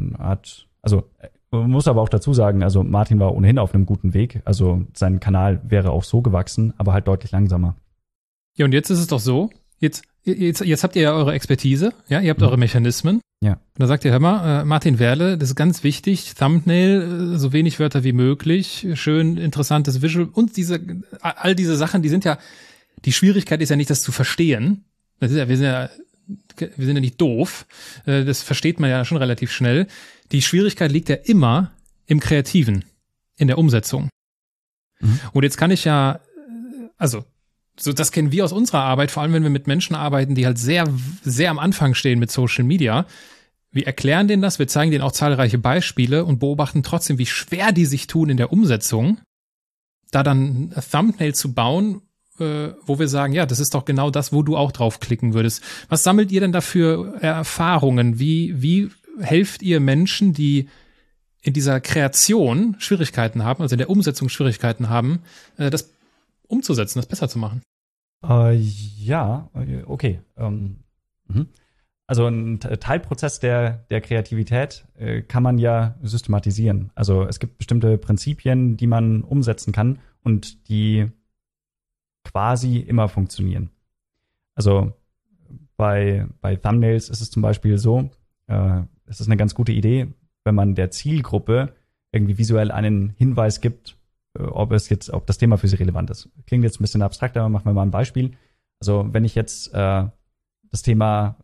man muss aber auch dazu sagen, also Martin war ohnehin auf einem guten Weg. Also sein Kanal wäre auch so gewachsen, aber halt deutlich langsamer. Ja, und jetzt ist es doch so, jetzt habt ihr ja eure Expertise, ja, ihr habt eure Mechanismen. Ja. Und da sagt ihr, hör mal, Martin Werle, das ist ganz wichtig, Thumbnail, so wenig Wörter wie möglich, schön interessantes Visual und all diese Sachen, die Schwierigkeit ist ja nicht, das zu verstehen. Wir sind ja nicht doof. Das versteht man ja schon relativ schnell. Die Schwierigkeit liegt ja immer im Kreativen, in der Umsetzung. Mhm. Und jetzt kann ich ja, so das kennen wir aus unserer Arbeit, vor allem wenn wir mit Menschen arbeiten, die halt sehr, sehr am Anfang stehen mit Social Media. Wir erklären denen das, wir zeigen denen auch zahlreiche Beispiele und beobachten trotzdem, wie schwer die sich tun in der Umsetzung, da dann ein Thumbnail zu bauen, wo wir sagen, ja, das ist doch genau das, wo du auch draufklicken würdest. Was sammelt ihr denn da für Erfahrungen? Wie helft ihr Menschen, die in dieser Kreation Schwierigkeiten haben, also in der Umsetzung Schwierigkeiten haben, das umzusetzen, das besser zu machen? Okay. Also ein Teilprozess der Kreativität kann man ja systematisieren. Also es gibt bestimmte Prinzipien, die man umsetzen kann und die quasi immer funktionieren. Also bei Thumbnails ist es zum Beispiel so, es ist eine ganz gute Idee, wenn man der Zielgruppe irgendwie visuell einen Hinweis gibt, ob das Thema für sie relevant ist. Klingt jetzt ein bisschen abstrakter, aber machen wir mal ein Beispiel. Also wenn ich jetzt das Thema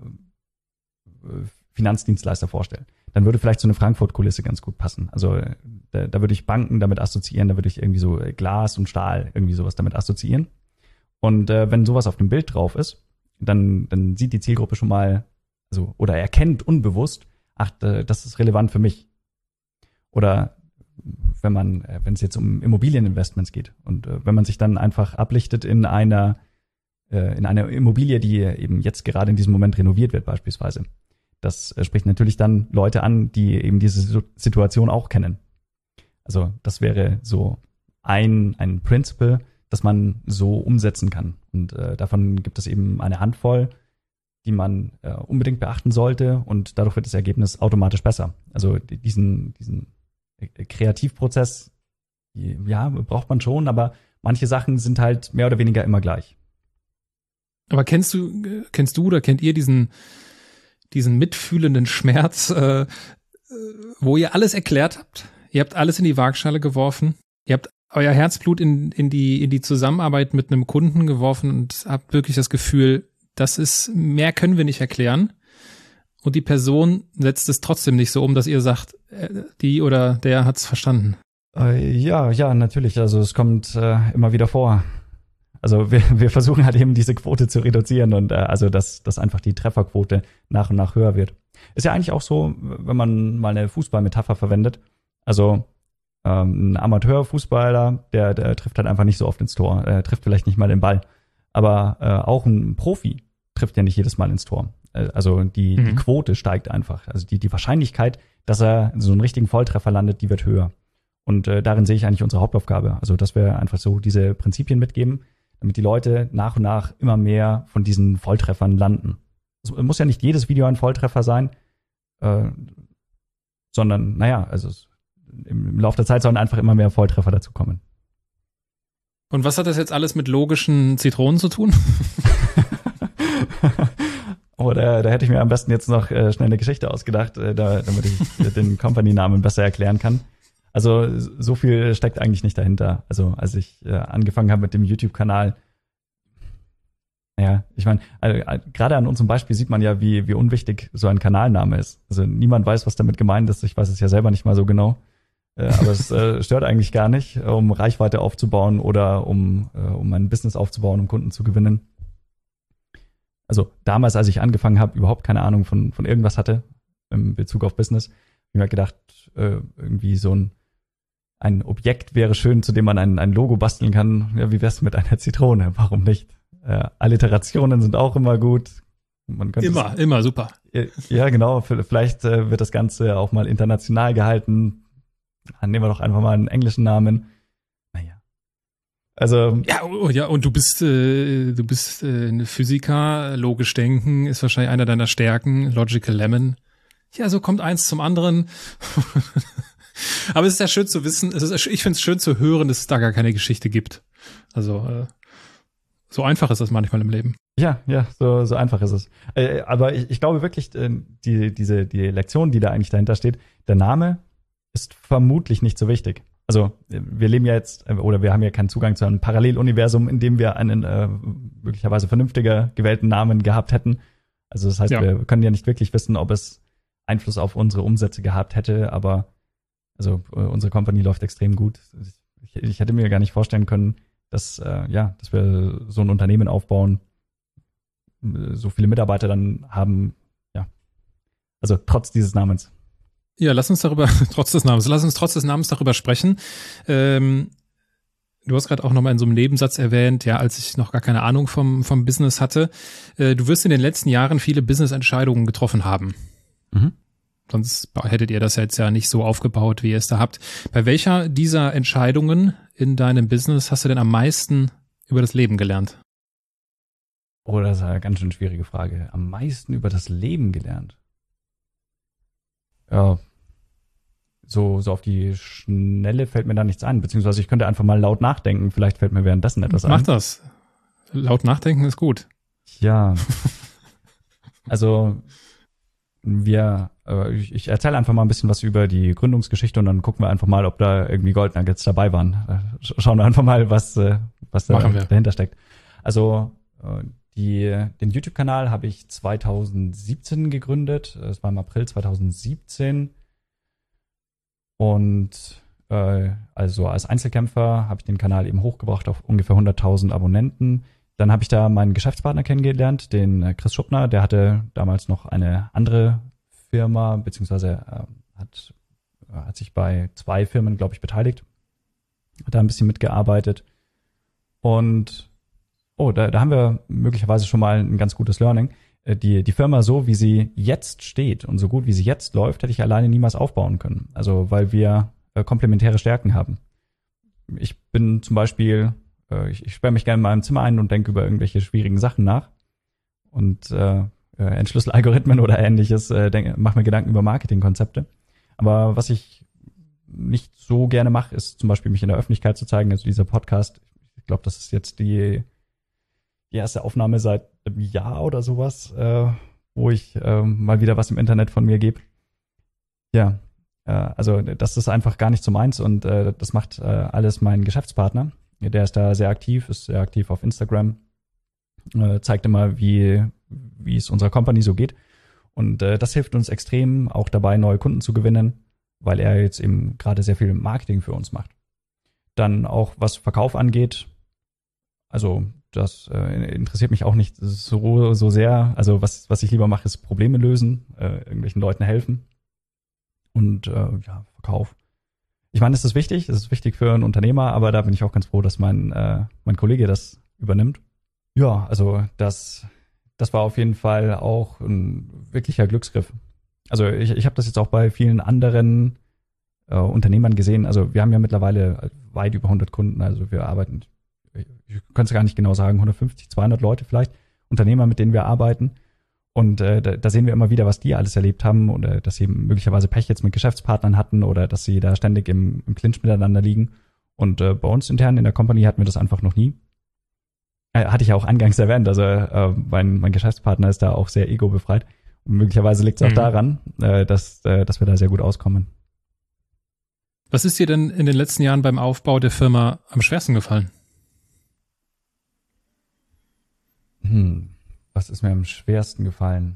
Finanzdienstleister vorstelle, dann würde vielleicht so eine Frankfurt-Kulisse ganz gut passen. Also da würde ich Banken damit assoziieren, da würde ich irgendwie so Glas und Stahl, irgendwie sowas damit assoziieren. Und wenn sowas auf dem Bild drauf ist, dann sieht die Zielgruppe schon mal, oder erkennt unbewusst, das ist relevant für mich. Oder wenn es jetzt um Immobilieninvestments geht und wenn man sich dann einfach ablichtet in einer Immobilie, die eben jetzt gerade in diesem Moment renoviert wird beispielsweise. Das spricht natürlich dann Leute an, die eben diese Situation auch kennen. Also das wäre so ein Principle, das man so umsetzen kann. Und davon gibt es eben eine Handvoll, die man unbedingt beachten sollte und dadurch wird das Ergebnis automatisch besser. Also diesen Kreativprozess, ja, braucht man schon, aber manche Sachen sind halt mehr oder weniger immer gleich. Aber kennst du oder kennt ihr diesen mitfühlenden Schmerz, wo ihr alles erklärt habt? Ihr habt alles in die Waagschale geworfen. Ihr habt euer Herzblut in die Zusammenarbeit mit einem Kunden geworfen und habt wirklich das Gefühl, mehr können wir nicht erklären. Und die Person setzt es trotzdem nicht so um, dass ihr sagt, die oder der hat's verstanden. Ja, natürlich. Also es kommt immer wieder vor. Also wir versuchen halt eben diese Quote zu reduzieren und dass einfach die Trefferquote nach und nach höher wird. Ist ja eigentlich auch so, wenn man mal eine Fußballmetapher verwendet. Also ein Amateurfußballer, der trifft halt einfach nicht so oft ins Tor. Er trifft vielleicht nicht mal den Ball. Aber auch ein Profi trifft ja nicht jedes Mal ins Tor. Also die Quote steigt einfach. Also die Wahrscheinlichkeit, dass er so einen richtigen Volltreffer landet, die wird höher. Und darin sehe ich eigentlich unsere Hauptaufgabe. Also dass wir einfach so diese Prinzipien mitgeben, damit die Leute nach und nach immer mehr von diesen Volltreffern landen. Es muss ja nicht jedes Video ein Volltreffer sein, sondern im Laufe der Zeit sollen einfach immer mehr Volltreffer dazukommen. Und was hat das jetzt alles mit logischen Zitronen zu tun? Da hätte ich mir am besten jetzt noch schnell eine Geschichte ausgedacht, damit ich den Company-Namen besser erklären kann. Also so viel steckt eigentlich nicht dahinter. Also als ich angefangen habe mit dem YouTube-Kanal, ich meine, gerade an unserem Beispiel sieht man ja, wie unwichtig so ein Kanalname ist. Also niemand weiß, was damit gemeint ist. Ich weiß es ja selber nicht mal so genau. Aber es stört eigentlich gar nicht, um Reichweite aufzubauen oder um ein Business aufzubauen, um Kunden zu gewinnen. Also damals, als ich angefangen habe, überhaupt keine Ahnung von irgendwas hatte in Bezug auf Business. Ich habe mir gedacht, irgendwie so ein Objekt wäre schön, zu dem man ein Logo basteln kann. Ja, wie wär's mit einer Zitrone? Warum nicht? Alliterationen sind auch immer gut. Man könnte immer super. Ja, genau. Vielleicht wird das Ganze auch mal international gehalten. Dann nehmen wir doch einfach mal einen englischen Namen. Naja. Also. Ja, und du bist ein Physiker, logisch denken ist wahrscheinlich einer deiner Stärken, Logical Lemon. Ja, so kommt eins zum anderen. Aber es ist ja schön zu wissen, ich finde es schön zu hören, dass es da gar keine Geschichte gibt. Also, so einfach ist das manchmal im Leben. Ja, so einfach ist es. Aber ich glaube wirklich, die Lektion, die da eigentlich dahinter steht, der Name ist vermutlich nicht so wichtig. Also wir leben ja jetzt, oder wir haben ja keinen Zugang zu einem Paralleluniversum, in dem wir einen möglicherweise vernünftiger gewählten Namen gehabt hätten. Also das heißt, wir können ja nicht wirklich wissen, ob es Einfluss auf unsere Umsätze gehabt hätte, aber also unsere Company läuft extrem gut. Ich hätte mir gar nicht vorstellen können, dass wir so ein Unternehmen aufbauen, so viele Mitarbeiter dann haben, ja. Also trotz dieses Namens. Ja, lass uns trotz des Namens darüber sprechen. Du hast gerade auch nochmal in so einem Nebensatz erwähnt, ja, als ich noch gar keine Ahnung vom Business hatte. Du wirst in den letzten Jahren viele Business-Entscheidungen getroffen haben. Mhm. Sonst hättet ihr das jetzt ja nicht so aufgebaut, wie ihr es da habt. Bei welcher dieser Entscheidungen in deinem Business hast du denn am meisten über das Leben gelernt? Oh, das ist eine ganz schön schwierige Frage. Am meisten über das Leben gelernt? Ja, so auf die Schnelle fällt mir da nichts ein. Beziehungsweise ich könnte einfach mal laut nachdenken. Vielleicht fällt mir währenddessen etwas ein. Mach das. Laut nachdenken ist gut. Ja. Also ich erzähle einfach mal ein bisschen was über die Gründungsgeschichte und dann gucken wir einfach mal, ob da irgendwie Gold Nuggets dabei waren. Schauen wir einfach mal, was dahinter steckt. Also den YouTube-Kanal habe ich 2017 gegründet. Es war im April 2017. Und also als Einzelkämpfer habe ich den Kanal eben hochgebracht auf ungefähr 100.000 Abonnenten. Dann habe ich da meinen Geschäftspartner kennengelernt, den Chris Schuppner. Der hatte damals noch eine andere Firma, beziehungsweise hat sich bei 2 Firmen, glaube ich, beteiligt. Hat da ein bisschen mitgearbeitet. Und da haben wir möglicherweise schon mal ein ganz gutes Learning. Die Firma, so wie sie jetzt steht und so gut wie sie jetzt läuft, hätte ich alleine niemals aufbauen können. Also weil wir komplementäre Stärken haben. Ich bin zum Beispiel, ich sperre mich gerne in meinem Zimmer ein und denke über irgendwelche schwierigen Sachen nach und entschlüssel Algorithmen oder ähnliches, mache mir Gedanken über Marketingkonzepte. Aber was ich nicht so gerne mache, ist zum Beispiel mich in der Öffentlichkeit zu zeigen. Also dieser Podcast, ich glaube, das ist jetzt die erste Aufnahme seit einem Jahr oder sowas, wo ich mal wieder was im Internet von mir gebe. Ja, also das ist einfach gar nicht so meins und das macht alles mein Geschäftspartner. Der ist da sehr aktiv, ist sehr aktiv auf Instagram, zeigt immer, wie es unserer Company so geht. Und das hilft uns extrem, auch dabei neue Kunden zu gewinnen, weil er jetzt eben gerade sehr viel Marketing für uns macht. Dann auch, was Verkauf angeht, also das interessiert mich auch nicht so sehr. Also was ich lieber mache, ist Probleme lösen, irgendwelchen Leuten helfen und Verkauf. Ich meine, es ist wichtig für einen Unternehmer, aber da bin ich auch ganz froh, dass mein Kollege das übernimmt. Ja, also das war auf jeden Fall auch ein wirklicher Glücksgriff. Also ich habe das jetzt auch bei vielen anderen Unternehmern gesehen. Also wir haben ja mittlerweile weit über 100 Kunden. Also wir arbeiten, ich kann es gar nicht genau sagen, 150, 200 Leute vielleicht, Unternehmer, mit denen wir arbeiten. Und da sehen wir immer wieder, was die alles erlebt haben oder dass sie möglicherweise Pech jetzt mit Geschäftspartnern hatten oder dass sie da ständig im Clinch miteinander liegen. Und bei uns intern in der Company hatten wir das einfach noch nie. Hatte ich ja auch eingangs erwähnt, also mein Geschäftspartner ist da auch sehr ego-befreit. Und möglicherweise liegt es auch daran, dass wir da sehr gut auskommen. Was ist dir denn in den letzten Jahren beim Aufbau der Firma am schwersten gefallen? Was ist mir am schwersten gefallen?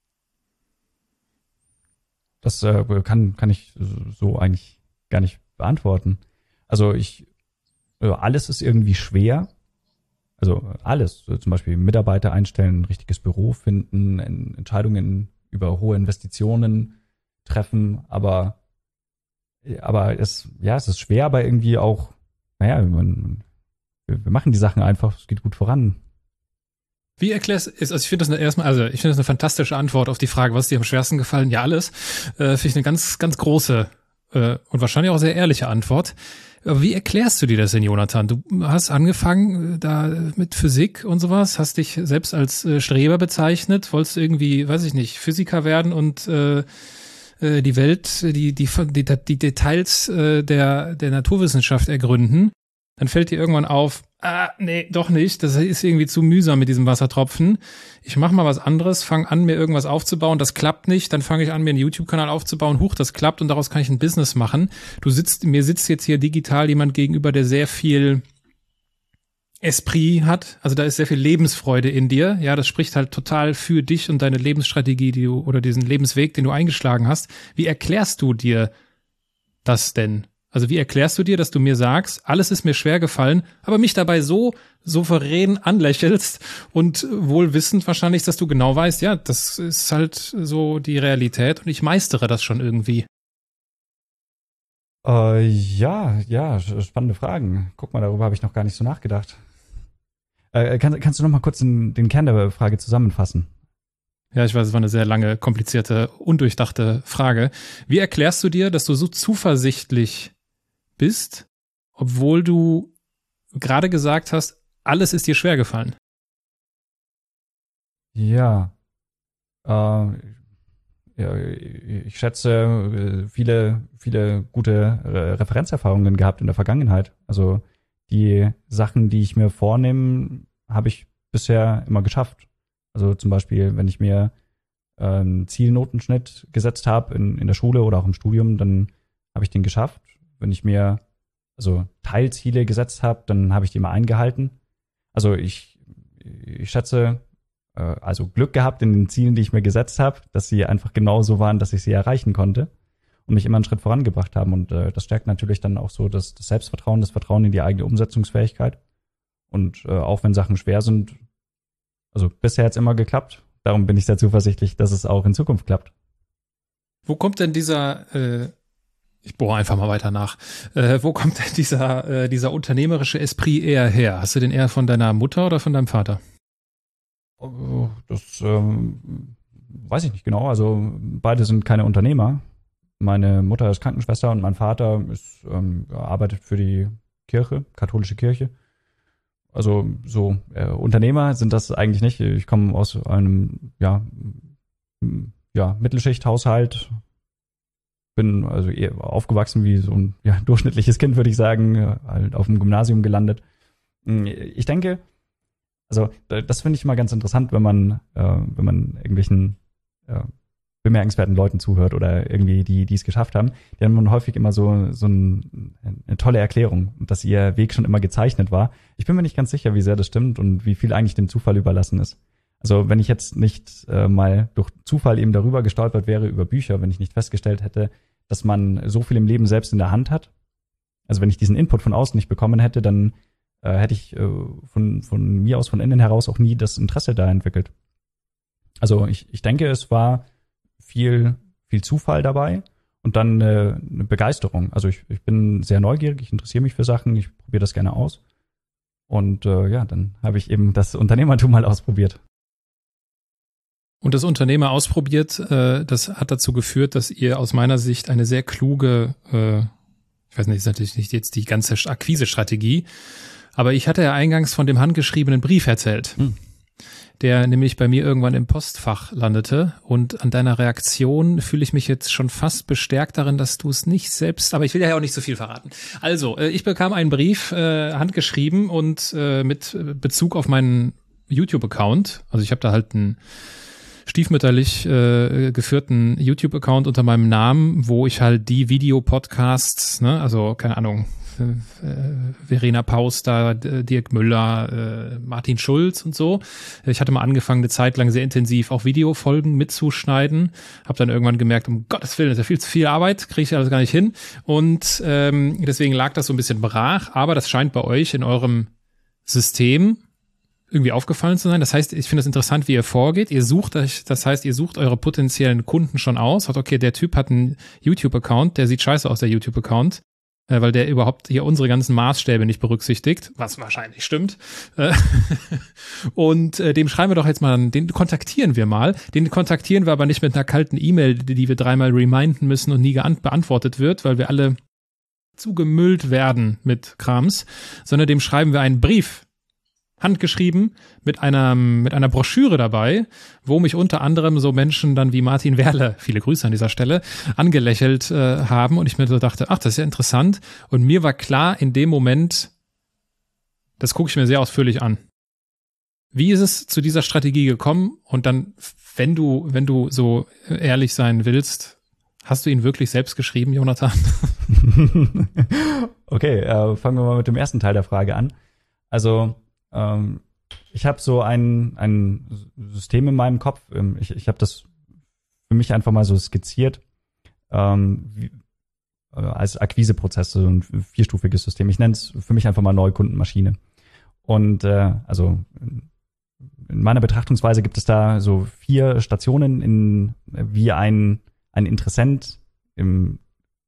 Das kann ich so eigentlich gar nicht beantworten. Also alles ist irgendwie schwer. Also alles, so zum Beispiel Mitarbeiter einstellen, ein richtiges Büro finden, Entscheidungen über hohe Investitionen treffen, aber es ist schwer, aber irgendwie auch, wir machen die Sachen einfach, es geht gut voran. Wie erklärst du, also ich finde das eine fantastische Antwort auf die Frage, was ist dir am schwersten gefallen? Ja, alles. Finde ich eine ganz, ganz große und wahrscheinlich auch sehr ehrliche Antwort. Aber wie erklärst du dir das denn, Jonathan? Du hast angefangen da mit Physik und sowas, hast dich selbst als Streber bezeichnet, wolltest irgendwie, weiß ich nicht, Physiker werden und die Welt, die Details der Naturwissenschaft ergründen. Dann fällt dir irgendwann auf, nee, doch nicht, das ist irgendwie zu mühsam mit diesem Wassertropfen. Ich mache mal was anderes, fange an, mir irgendwas aufzubauen, das klappt nicht, dann fange ich an, mir einen YouTube-Kanal aufzubauen, das klappt und daraus kann ich ein Business machen. Mir sitzt jetzt hier digital jemand gegenüber, der sehr viel Esprit hat, also da ist sehr viel Lebensfreude in dir, ja, das spricht halt total für dich und deine Lebensstrategie, oder diesen Lebensweg, den du eingeschlagen hast. Wie erklärst du dir das denn? Also wie erklärst du dir, dass du mir sagst, alles ist mir schwer gefallen, aber mich dabei so souverän anlächelst und wohl wissend wahrscheinlich, dass du genau weißt, ja, das ist halt so die Realität und ich meistere das schon irgendwie. Ja, spannende Fragen. Guck mal, darüber habe ich noch gar nicht so nachgedacht. Kannst du noch mal kurz den Kern der Frage zusammenfassen? Ja, ich weiß, es war eine sehr lange, komplizierte, undurchdachte Frage. Wie erklärst du dir, dass du so zuversichtlich bist, obwohl du gerade gesagt hast, alles ist dir schwer gefallen? Ja, ich schätze, viele gute Referenzerfahrungen gehabt in der Vergangenheit. Also die Sachen, die ich mir vornehme, habe ich bisher immer geschafft. Also zum Beispiel, wenn ich mir Zielnotenschnitt gesetzt habe in der Schule oder auch im Studium, dann habe ich den geschafft. Wenn ich mir Teilziele gesetzt habe, dann habe ich die mal eingehalten. Also ich schätze, Glück gehabt in den Zielen, die ich mir gesetzt habe, dass sie einfach genau so waren, dass ich sie erreichen konnte und mich immer einen Schritt vorangebracht haben. Und das stärkt natürlich dann auch so das Selbstvertrauen, das Vertrauen in die eigene Umsetzungsfähigkeit. Und auch wenn Sachen schwer sind, also bisher hat es immer geklappt. Darum bin ich sehr zuversichtlich, dass es auch in Zukunft klappt. Wo kommt denn ich bohre einfach mal weiter nach, wo kommt denn dieser unternehmerische Esprit eher her? Hast du den eher von deiner Mutter oder von deinem Vater? Das weiß ich nicht genau. Also beide sind keine Unternehmer. Meine Mutter ist Krankenschwester und mein Vater arbeitet für die Kirche, katholische Kirche. Also Unternehmer sind das eigentlich nicht. Ich komme aus einem Mittelschichthaushalt, bin also eher aufgewachsen wie so ein durchschnittliches Kind, würde ich sagen, halt auf dem Gymnasium gelandet. Ich denke, also das finde ich immer ganz interessant, wenn man irgendwelchen bemerkenswerten Leuten zuhört oder irgendwie die es geschafft haben. Die haben häufig immer so eine tolle Erklärung, dass ihr Weg schon immer gezeichnet war. Ich bin mir nicht ganz sicher, wie sehr das stimmt und wie viel eigentlich dem Zufall überlassen ist. Also wenn ich jetzt nicht mal durch Zufall eben darüber gestolpert wäre, über Bücher, wenn ich nicht festgestellt hätte, dass man so viel im Leben selbst in der Hand hat. Also wenn ich diesen Input von außen nicht bekommen hätte, dann hätte ich von mir aus, von innen heraus auch nie das Interesse da entwickelt. Also ich denke, es war viel Zufall dabei und dann eine Begeisterung. Also ich bin sehr neugierig, ich interessiere mich für Sachen, ich probiere das gerne aus. Und dann habe ich eben das Unternehmertum mal ausprobiert. Und das Unternehmer ausprobiert, das hat dazu geführt, dass ihr aus meiner Sicht eine sehr kluge, ich weiß nicht, ist natürlich nicht jetzt die ganze Akquise-Strategie, aber ich hatte ja eingangs von dem handgeschriebenen Brief erzählt, der nämlich bei mir irgendwann im Postfach landete. Und an deiner Reaktion fühle ich mich jetzt schon fast bestärkt darin, dass du es nicht selbst, aber ich will ja auch nicht so viel verraten. Also, ich bekam einen Brief, handgeschrieben und mit Bezug auf meinen YouTube-Account. Also ich habe da halt einen stiefmütterlich geführten YouTube-Account unter meinem Namen, wo ich halt die Videopodcasts, also keine Ahnung, Verena Pauster, Dirk Müller, Martin Schulz und so. Ich hatte mal angefangen, eine Zeit lang sehr intensiv auch Videofolgen mitzuschneiden. Habe dann irgendwann gemerkt, um Gottes Willen, das ist ja viel zu viel Arbeit, kriege ich alles gar nicht hin. Und deswegen lag das so ein bisschen brach. Aber das scheint bei euch in eurem System irgendwie aufgefallen zu sein. Das heißt, ich finde es interessant, wie ihr vorgeht. Ihr sucht eure potenziellen Kunden schon aus. Sagt, okay, der Typ hat einen YouTube-Account, der sieht scheiße aus, der YouTube-Account, weil der überhaupt hier unsere ganzen Maßstäbe nicht berücksichtigt, was wahrscheinlich stimmt. Und dem schreiben wir doch jetzt mal, den kontaktieren wir mal. Den kontaktieren wir aber nicht mit einer kalten E-Mail, die wir 3-mal reminden müssen und nie beantwortet wird, weil wir alle zugemüllt werden mit Krams, sondern dem schreiben wir einen Brief, handgeschrieben, mit einer Broschüre dabei, wo mich unter anderem so Menschen dann wie Martin Werle, viele Grüße an dieser Stelle, angelächelt haben und ich mir so dachte, ach, das ist ja interessant. Und mir war klar in dem Moment, das gucke ich mir sehr ausführlich an. Wie ist es zu dieser Strategie gekommen? Und dann, wenn du so ehrlich sein willst, hast du ihn wirklich selbst geschrieben, Jonathan? Okay, fangen wir mal mit dem ersten Teil der Frage an. Also ich habe so ein System in meinem Kopf. Ich habe das für mich einfach mal so skizziert als Akquiseprozess, so ein 4-stufiges System. Ich nenne es für mich einfach mal Neukundenmaschine. Und also in meiner Betrachtungsweise gibt es da so 4 Stationen, wie ein Interessent in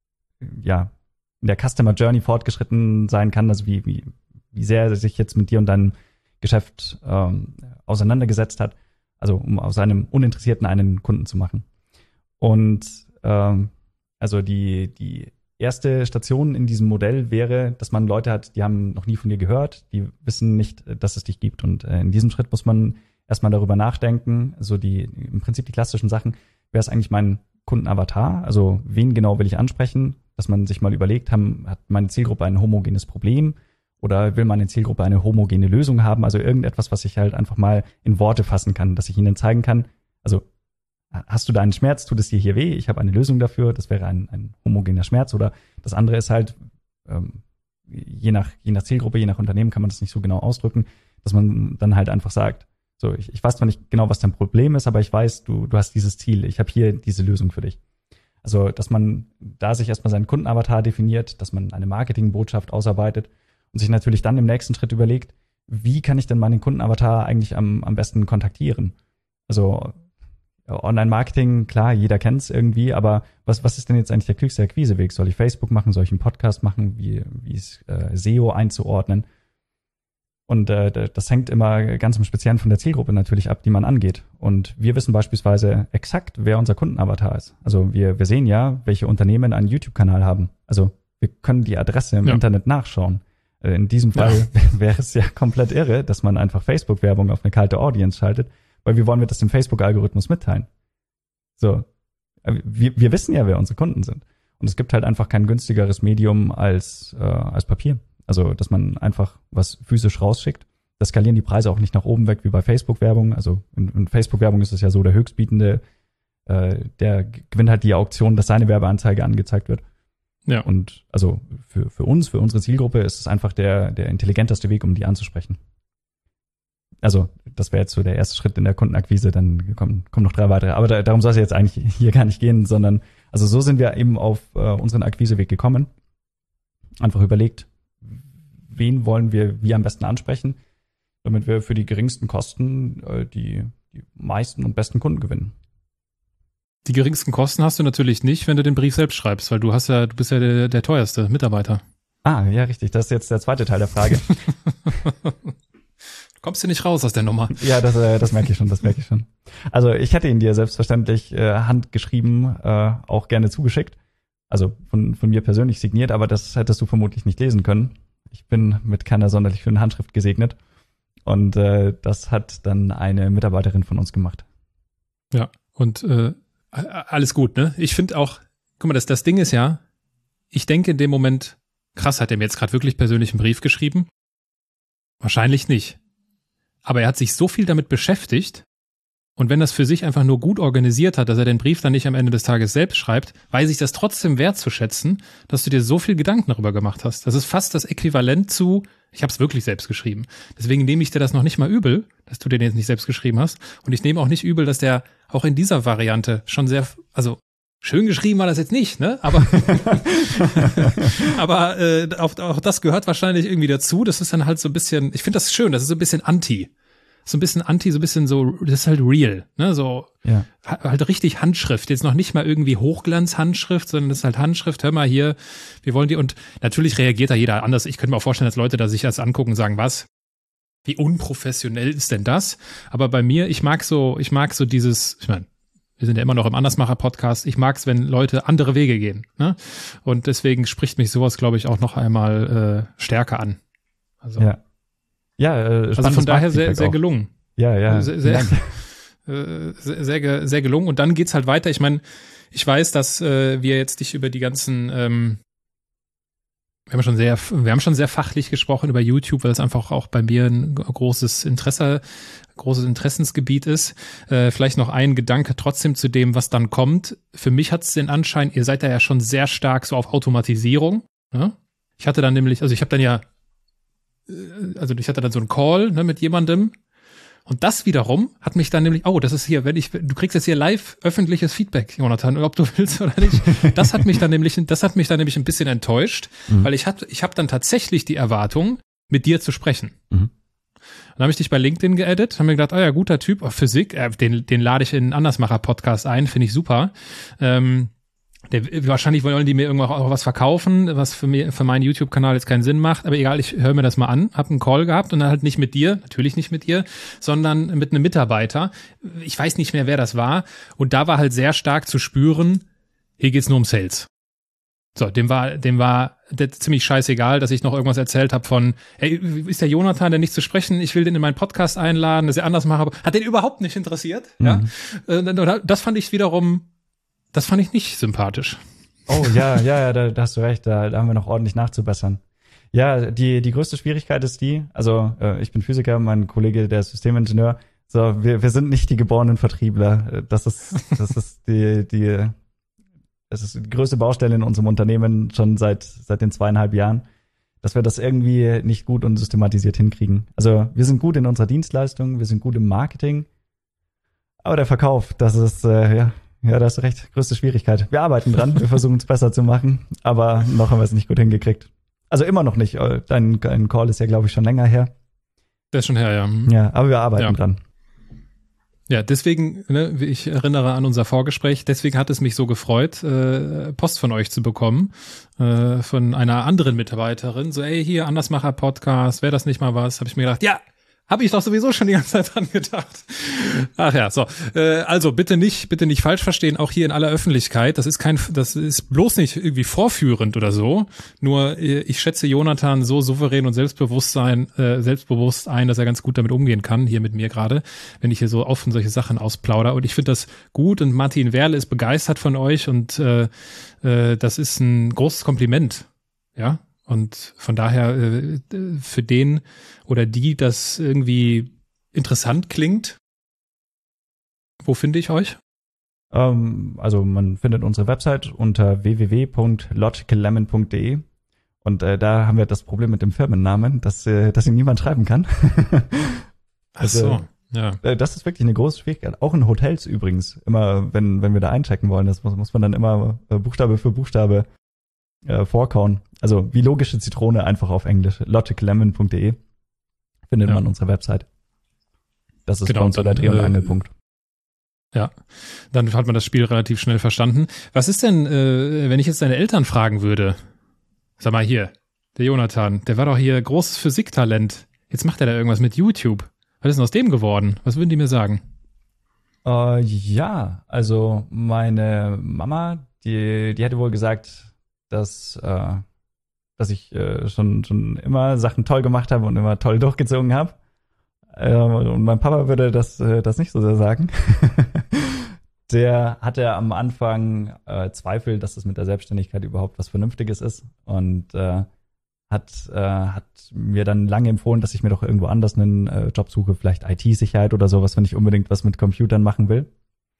der Customer Journey fortgeschritten sein kann, also wie sehr er sich jetzt mit dir und deinem Geschäft auseinandergesetzt hat, also um aus einem Uninteressierten einen Kunden zu machen. Und also die erste Station in diesem Modell wäre, dass man Leute hat, die haben noch nie von dir gehört, die wissen nicht, dass es dich gibt. Und in diesem Schritt muss man erstmal darüber nachdenken, so im Prinzip die klassischen Sachen, wer ist eigentlich mein Kundenavatar, also wen genau will ich ansprechen, dass man sich mal überlegt, hat meine Zielgruppe ein homogenes Problem oder will meine Zielgruppe eine homogene Lösung haben, also irgendetwas, was ich halt einfach mal in Worte fassen kann, dass ich ihnen zeigen kann, also hast du da einen Schmerz, tut es dir hier weh, ich habe eine Lösung dafür, das wäre ein homogener Schmerz, oder das andere ist halt, je nach Zielgruppe, je nach Unternehmen kann man das nicht so genau ausdrücken, dass man dann halt einfach sagt, so, ich weiß zwar nicht genau, was dein Problem ist, aber ich weiß, du hast dieses Ziel, ich habe hier diese Lösung für dich. Also, dass man da sich erstmal seinen Kundenavatar definiert, dass man eine Marketingbotschaft ausarbeitet und sich natürlich dann im nächsten Schritt überlegt, wie kann ich denn meinen Kundenavatar eigentlich am besten kontaktieren? Also Online-Marketing, klar, jeder kennt es irgendwie, aber was ist denn jetzt eigentlich der klügste Akquiseweg? Soll ich Facebook machen? Soll ich einen Podcast machen? Wie ist SEO einzuordnen? Und das hängt immer ganz im Speziellen von der Zielgruppe natürlich ab, die man angeht. Und wir wissen beispielsweise exakt, wer unser Kundenavatar ist. Also wir sehen ja, welche Unternehmen einen YouTube-Kanal haben. Also wir können die Adresse im Internet nachschauen. In diesem Fall wäre es ja komplett irre, dass man einfach Facebook-Werbung auf eine kalte Audience schaltet, weil wie wollen wir das dem Facebook-Algorithmus mitteilen? So, wir wissen ja, wer unsere Kunden sind. Und es gibt halt einfach kein günstigeres Medium als Papier. Also, dass man einfach was physisch rausschickt. Da skalieren die Preise auch nicht nach oben weg wie bei Facebook-Werbung. Also in Facebook-Werbung ist es ja so, der Höchstbietende, der gewinnt halt die Auktion, dass seine Werbeanzeige angezeigt wird. Ja. Und also für uns, für unsere Zielgruppe ist es einfach der intelligenteste Weg, um die anzusprechen. Also, das wäre jetzt so der erste Schritt in der Kundenakquise, dann kommen noch 3 weitere. Aber darum soll es jetzt eigentlich hier gar nicht gehen, sondern also so sind wir eben auf unseren Akquiseweg gekommen. Einfach überlegt, wen wollen wir wie am besten ansprechen, damit wir für die geringsten Kosten die meisten und besten Kunden gewinnen. Die geringsten Kosten hast du natürlich nicht, wenn du den Brief selbst schreibst, weil du bist ja der teuerste Mitarbeiter. Ah, ja, richtig. Das ist jetzt der zweite Teil der Frage. Kommst du nicht raus aus der Nummer? Ja, das merke ich schon. Also ich hätte ihn dir selbstverständlich handgeschrieben auch gerne zugeschickt. Also von mir persönlich signiert, aber das hättest du vermutlich nicht lesen können. Ich bin mit keiner sonderlich schönen Handschrift gesegnet. Und das hat dann eine Mitarbeiterin von uns gemacht. Ja, und alles gut, ne? Ich finde auch, guck mal, das Ding ist ja, ich denke in dem Moment, krass, hat er mir jetzt gerade wirklich persönlich einen Brief geschrieben? Wahrscheinlich nicht. Aber er hat sich so viel damit beschäftigt und wenn das für sich einfach nur gut organisiert hat, dass er den Brief dann nicht am Ende des Tages selbst schreibt, weiß ich das trotzdem wertzuschätzen, dass du dir so viel Gedanken darüber gemacht hast. Das ist fast das Äquivalent zu, ich habe es wirklich selbst geschrieben. Deswegen nehme ich dir das noch nicht mal übel, dass du den jetzt nicht selbst geschrieben hast. Und ich nehme auch nicht übel, dass der auch in dieser Variante schon sehr, also schön geschrieben war das jetzt nicht, ne? Aber auch das gehört wahrscheinlich irgendwie dazu. Das ist dann halt so ein bisschen, ich finde das schön, das ist so ein bisschen Anti. so ein bisschen so ein bisschen so, das ist halt real, ne, so, Ja. halt richtig Handschrift, jetzt noch nicht mal irgendwie Hochglanz-Handschrift, sondern das ist halt Handschrift, hör mal hier, wir wollen die, und natürlich reagiert da jeder anders. Ich könnte mir auch vorstellen, dass Leute da sich das angucken und sagen, was? Wie unprofessionell ist denn das? Aber bei mir, ich mag so dieses, ich meine, wir sind ja immer noch im Andersmacher-Podcast, ich mag es, wenn Leute andere Wege gehen, ne? Und deswegen spricht mich sowas, glaube ich, auch noch einmal stärker an. Also, Ja. Ja, also von daher sehr, sehr gelungen. Ja. Sehr gelungen. Und dann geht's halt weiter. Ich meine, ich weiß, dass wir jetzt dich über die ganzen, wir haben schon sehr fachlich gesprochen über YouTube, weil es einfach auch bei mir ein großes Interessensgebiet ist. Vielleicht noch ein Gedanke trotzdem zu dem, was dann kommt. Für mich hat es den Anschein, ihr seid da ja schon sehr stark so auf Automatisierung. Ne? Ich hatte dann nämlich, ich hatte dann so einen Call, ne, mit jemandem. Und das wiederum hat mich dann nämlich, das ist hier, du kriegst jetzt hier live öffentliches Feedback, Jonathan, ob du willst oder nicht. Das hat mich dann nämlich ein bisschen enttäuscht, weil ich habe dann tatsächlich die Erwartung, mit dir zu sprechen. Mhm. Dann habe ich dich bei LinkedIn geaddet, haben mir gedacht, ja, guter Typ, Physik, den lade ich in einen Andersmacher-Podcast ein, finde ich super. Wahrscheinlich wollen die mir irgendwann auch was verkaufen, was für meinen YouTube-Kanal jetzt keinen Sinn macht, aber egal, ich höre mir das mal an, habe einen Call gehabt und dann halt natürlich nicht mit dir, sondern mit einem Mitarbeiter. Ich weiß nicht mehr, wer das war, und da war halt sehr stark zu spüren, hier geht's nur um Sales. So, dem war ziemlich scheißegal, dass ich noch irgendwas erzählt habe von, ey, ist der Jonathan denn nicht zu sprechen? Ich will den in meinen Podcast einladen, dass er anders mache. Hat den überhaupt nicht interessiert. Ja, das fand ich nicht sympathisch. Oh, ja, da hast du recht, da haben wir noch ordentlich nachzubessern. Ja, die größte Schwierigkeit ist ich bin Physiker, mein Kollege, der ist Systemingenieur. So, wir sind nicht die geborenen Vertriebler. Das ist die größte Baustelle in unserem Unternehmen schon seit den 2,5 Jahren, dass wir das irgendwie nicht gut und systematisiert hinkriegen. Also, wir sind gut in unserer Dienstleistung, wir sind gut im Marketing, aber der Verkauf, das ist, ja, da hast du recht, größte Schwierigkeit. Wir arbeiten dran, wir versuchen es besser zu machen, aber noch haben wir es nicht gut hingekriegt. Also immer noch nicht. Dein Call ist ja, glaube ich, schon länger her. Der ist schon her, ja. Ja, aber wir arbeiten dran. Ja, deswegen, ne, ich erinnere an unser Vorgespräch, deswegen hat es mich so gefreut, Post von euch zu bekommen, von einer anderen Mitarbeiterin. So, ey, hier, Andersmacher-Podcast, wäre das nicht mal was? Habe ich mir gedacht, ja, habe ich doch sowieso schon die ganze Zeit dran gedacht. Ach ja, so. Also bitte nicht falsch verstehen, auch hier in aller Öffentlichkeit. Das ist bloß nicht irgendwie vorführend oder so. Nur ich schätze Jonathan so souverän und selbstbewusst ein, dass er ganz gut damit umgehen kann, hier mit mir gerade, wenn ich hier so offen solche Sachen ausplaudere. Und ich finde das gut, und Martin Werle ist begeistert von euch, und das ist ein großes Kompliment. Ja. Und von daher, für den oder die das irgendwie interessant klingt, wo finde ich euch? Also man findet unsere Website unter www.logicallemon.de, und da haben wir das Problem mit dem Firmennamen, dass ihn niemand schreiben kann. Ach so, ja. Das ist wirklich eine große Schwierigkeit. Auch in Hotels übrigens. Immer, wenn wir da einchecken wollen, das muss man dann immer Buchstabe für Buchstabe vorkauen. Also wie logische Zitrone, einfach auf Englisch. logicallemon.de findet man unsere Website. Das ist bei uns der Dreh- und Angelpunkt. Ja, dann hat man das Spiel relativ schnell verstanden. Was ist denn, wenn ich jetzt deine Eltern fragen würde? Sag mal hier, der Jonathan, der war doch hier großes Physiktalent. Jetzt macht er da irgendwas mit YouTube. Was ist denn aus dem geworden? Was würden die mir sagen? Ja, also meine Mama, die hätte wohl gesagt, dass ich schon immer Sachen toll gemacht habe und immer toll durchgezogen habe. Und mein Papa würde das nicht so sehr sagen. Der hatte am Anfang Zweifel, dass das mit der Selbstständigkeit überhaupt was Vernünftiges ist, und hat mir dann lange empfohlen, dass ich mir doch irgendwo anders einen Job suche, vielleicht IT-Sicherheit oder sowas, wenn ich unbedingt was mit Computern machen will.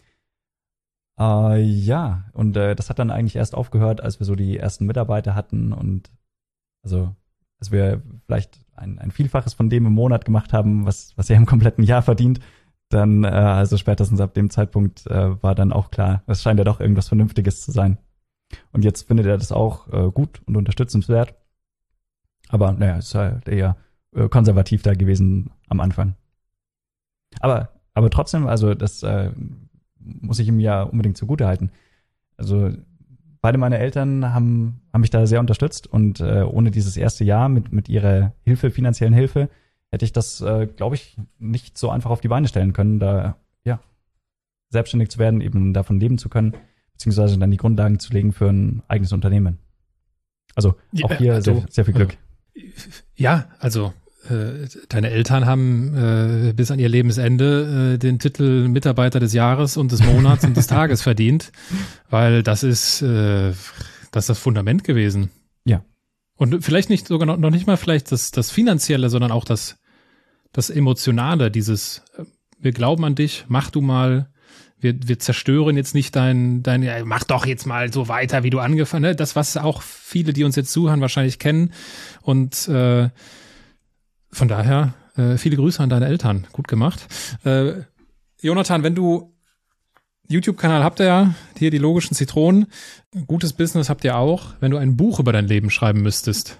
Ja, und das hat dann eigentlich erst aufgehört, als wir so die ersten Mitarbeiter hatten, und also als wir vielleicht ein Vielfaches von dem im Monat gemacht haben, was er im kompletten Jahr verdient, dann also spätestens ab dem Zeitpunkt war dann auch klar, es scheint ja doch irgendwas Vernünftiges zu sein. Und jetzt findet er das auch gut und unterstützenswert. Aber naja, es ist halt eher konservativ da gewesen am Anfang. Aber trotzdem, also das muss ich ihm ja unbedingt zugutehalten. Also beide meine Eltern haben mich da sehr unterstützt und ohne dieses erste Jahr mit ihrer finanziellen Hilfe, hätte ich das, glaube ich, nicht so einfach auf die Beine stellen können, da selbstständig zu werden, eben davon leben zu können, beziehungsweise dann die Grundlagen zu legen für ein eigenes Unternehmen. Also auch hier sehr, sehr viel Glück. Ja, also deine Eltern haben bis an ihr Lebensende den Titel Mitarbeiter des Jahres und des Monats und des Tages verdient, weil das ist das Fundament gewesen. Ja. Und vielleicht nicht sogar noch nicht mal vielleicht das Finanzielle, sondern auch das Emotionale, dieses wir glauben an dich, mach du mal, wir zerstören jetzt nicht dein mach doch jetzt mal so weiter, wie du angefangen hast. Das, was auch viele, die uns jetzt zuhören, wahrscheinlich kennen. Und von daher viele Grüße an deine Eltern. Gut gemacht. Jonathan, wenn du YouTube-Kanal habt ihr ja, hier die logischen Zitronen. Gutes Business habt ihr auch. Wenn du ein Buch über dein Leben schreiben müsstest,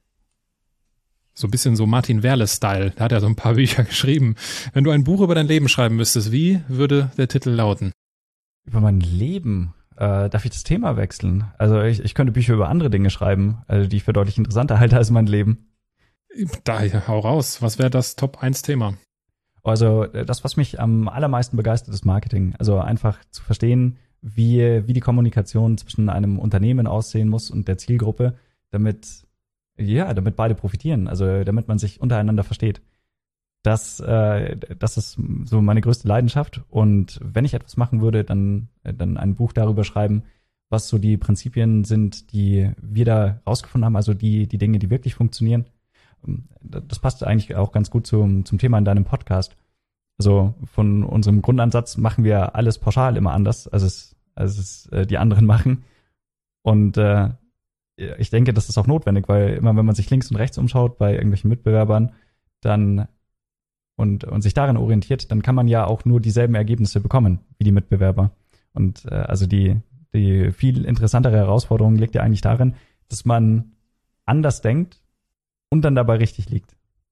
so ein bisschen so Martin Werle-Style, da hat er so ein paar Bücher geschrieben. Wenn du ein Buch über dein Leben schreiben müsstest, wie würde der Titel lauten? Über mein Leben? Darf ich das Thema wechseln? Also ich könnte Bücher über andere Dinge schreiben, die ich für deutlich interessanter halte als mein Leben. Da, hau raus. Was wäre das Top-1-Thema? Also das, was mich am allermeisten begeistert, ist Marketing. Also einfach zu verstehen, wie die Kommunikation zwischen einem Unternehmen aussehen muss und der Zielgruppe, damit beide profitieren, also damit man sich untereinander versteht. Das ist so meine größte Leidenschaft. Und wenn ich etwas machen würde, dann ein Buch darüber schreiben, was so die Prinzipien sind, die wir da rausgefunden haben, also die Dinge, die wirklich funktionieren. Das passt eigentlich auch ganz gut zum Thema in deinem Podcast. Also von unserem Grundansatz machen wir alles pauschal immer anders, als es die anderen machen. Und ich denke, das ist auch notwendig, weil immer wenn man sich links und rechts umschaut bei irgendwelchen Mitbewerbern, dann und sich daran orientiert, dann kann man ja auch nur dieselben Ergebnisse bekommen wie die Mitbewerber. Und also die viel interessantere Herausforderung liegt ja eigentlich darin, dass man anders denkt und dann dabei richtig liegt.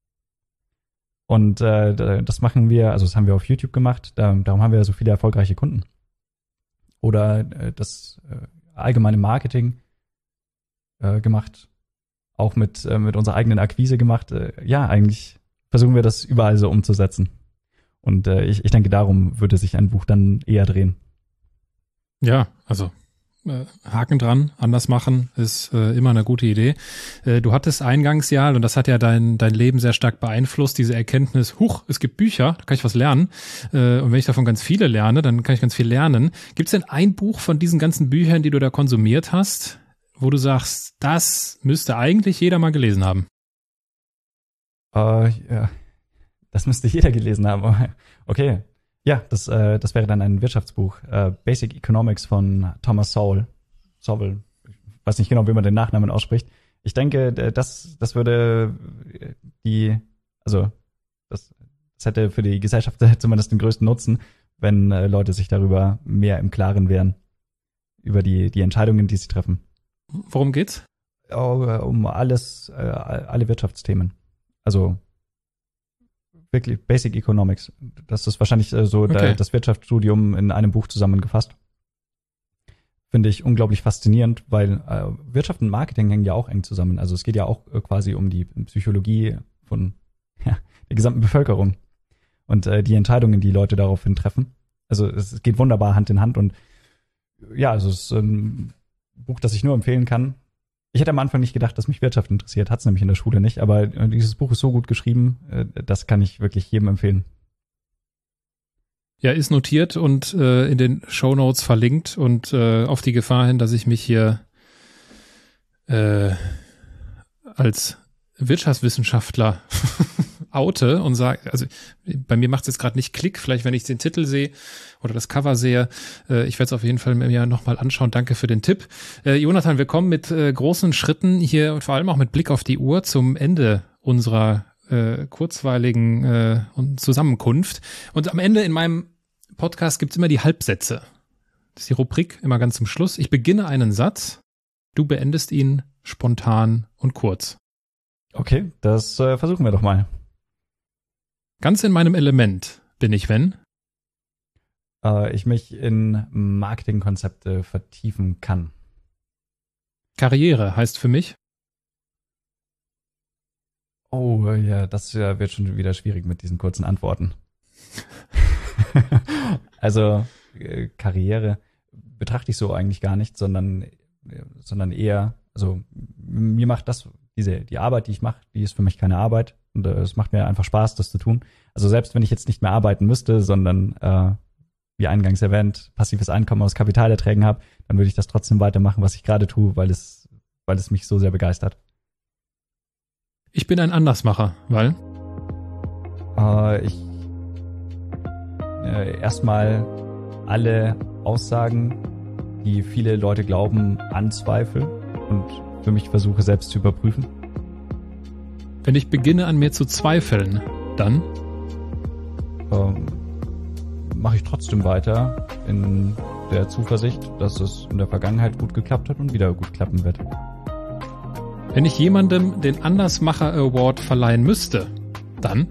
Und das machen wir, also das haben wir auf YouTube gemacht, darum haben wir so viele erfolgreiche Kunden. Oder das allgemeine Marketing gemacht, auch mit unserer eigenen Akquise gemacht. Eigentlich versuchen wir das überall so umzusetzen. Und ich denke, darum würde sich ein Buch dann eher drehen. Ja, also Haken dran, anders machen ist immer eine gute Idee. Du hattest eingangs ja, und das hat ja dein Leben sehr stark beeinflusst, diese Erkenntnis, es gibt Bücher, da kann ich was lernen. Und wenn ich davon ganz viele lerne, dann kann ich ganz viel lernen. Gibt es denn ein Buch von diesen ganzen Büchern, die du da konsumiert hast, wo du sagst, das müsste eigentlich jeder mal gelesen haben? Ja, das müsste jeder gelesen haben. Okay. Ja, das wäre dann ein Wirtschaftsbuch. Basic Economics von Thomas Sowell. Sowell. Ich weiß nicht genau, wie man den Nachnamen ausspricht. Ich denke, das würde das hätte für die Gesellschaft zumindest den größten Nutzen, wenn Leute sich darüber mehr im Klaren wären. Über die Entscheidungen, die sie treffen. Worum geht's? Um alle Wirtschaftsthemen. Also wirklich Basic Economics. Das ist wahrscheinlich das Wirtschaftsstudium in einem Buch zusammengefasst. Finde ich unglaublich faszinierend, weil Wirtschaft und Marketing hängen ja auch eng zusammen. Also es geht ja auch quasi um die Psychologie von der gesamten Bevölkerung und die Entscheidungen, die Leute daraufhin treffen. Also es geht wunderbar Hand in Hand und ja, also es ist ein Buch, das ich nur empfehlen kann. Ich hätte am Anfang nicht gedacht, dass mich Wirtschaft interessiert, hat es nämlich in der Schule nicht, aber dieses Buch ist so gut geschrieben, das kann ich wirklich jedem empfehlen. Ja, ist notiert und in den Shownotes verlinkt und auf die Gefahr hin, dass ich mich hier als Wirtschaftswissenschaftler oute und sage, also bei mir macht es jetzt gerade nicht Klick, vielleicht wenn ich den Titel sehe oder das Cover sehe. Ich werde es auf jeden Fall mir nochmal anschauen. Danke für den Tipp. Jonathan, wir kommen mit großen Schritten hier und vor allem auch mit Blick auf die Uhr zum Ende unserer kurzweiligen Zusammenkunft. Und am Ende in meinem Podcast gibt's immer die Halbsätze. Das ist die Rubrik, immer ganz zum Schluss. Ich beginne einen Satz, du beendest ihn spontan und kurz. Okay, das versuchen wir doch mal. Ganz in meinem Element. bin ich, wenn ich mich in Marketingkonzepte vertiefen kann. Karriere heißt für mich? Oh ja, das wird schon wieder schwierig mit diesen kurzen Antworten. Also Karriere betrachte ich so eigentlich gar nicht, sondern eher, also mir macht die Arbeit, die ich mache, die ist für mich keine Arbeit und es macht mir einfach Spaß, das zu tun. Also selbst wenn ich jetzt nicht mehr arbeiten müsste, sondern wie eingangs erwähnt, passives Einkommen aus Kapitalerträgen habe, dann würde ich das trotzdem weitermachen, was ich gerade tue, weil es mich so sehr begeistert. Ich bin ein Andersmacher, weil? Ich erstmal alle Aussagen, die viele Leute glauben, anzweifle und für mich versuche selbst zu überprüfen. Wenn ich beginne an mir zu zweifeln, dann? Mache ich trotzdem weiter in der Zuversicht, dass es in der Vergangenheit gut geklappt hat und wieder gut klappen wird. Wenn ich jemandem den Andersmacher Award verleihen müsste, dann?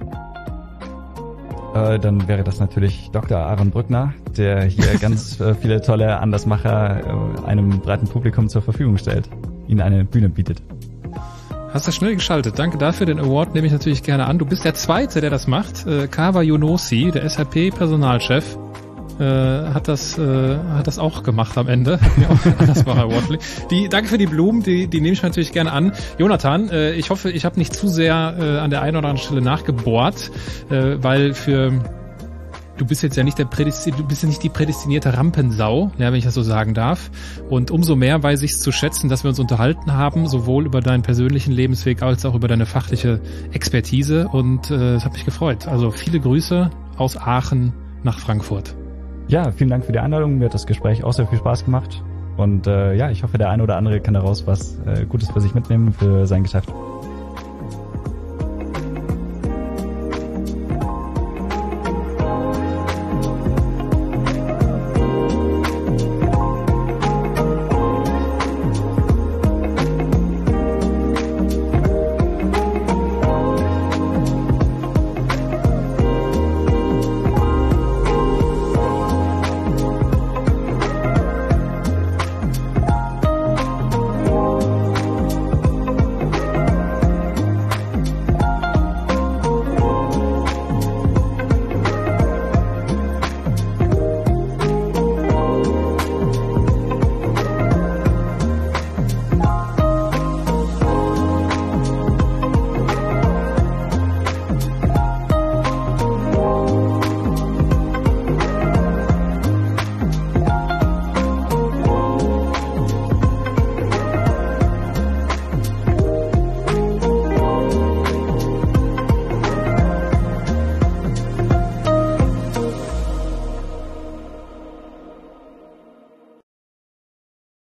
Dann wäre das natürlich Dr. Aaron Brückner, der hier ganz viele tolle Andersmacher einem breiten Publikum zur Verfügung stellt, ihnen eine Bühne bietet. Hast du schnell geschaltet. Danke dafür. Den Award nehme ich natürlich gerne an. Du bist der Zweite, der das macht. Kawa Younossi, der SAP-Personalchef, hat das auch gemacht am Ende. Hat mir auch einen Andersmacher Award verliehen. Danke für die Blumen, die nehme ich natürlich gerne an. Jonathan, ich hoffe, ich habe nicht zu sehr an der einen oder anderen Stelle nachgebohrt, weil du bist jetzt ja nicht die prädestinierte Rampensau, ja, wenn ich das so sagen darf. Und umso mehr weiß ich es zu schätzen, dass wir uns unterhalten haben, sowohl über deinen persönlichen Lebensweg als auch über deine fachliche Expertise. Und es hat mich gefreut. Also viele Grüße aus Aachen nach Frankfurt. Ja, vielen Dank für die Einladung. Mir hat das Gespräch auch sehr viel Spaß gemacht. Und ich hoffe, der eine oder andere kann daraus was Gutes für sich mitnehmen, für sein Geschäft.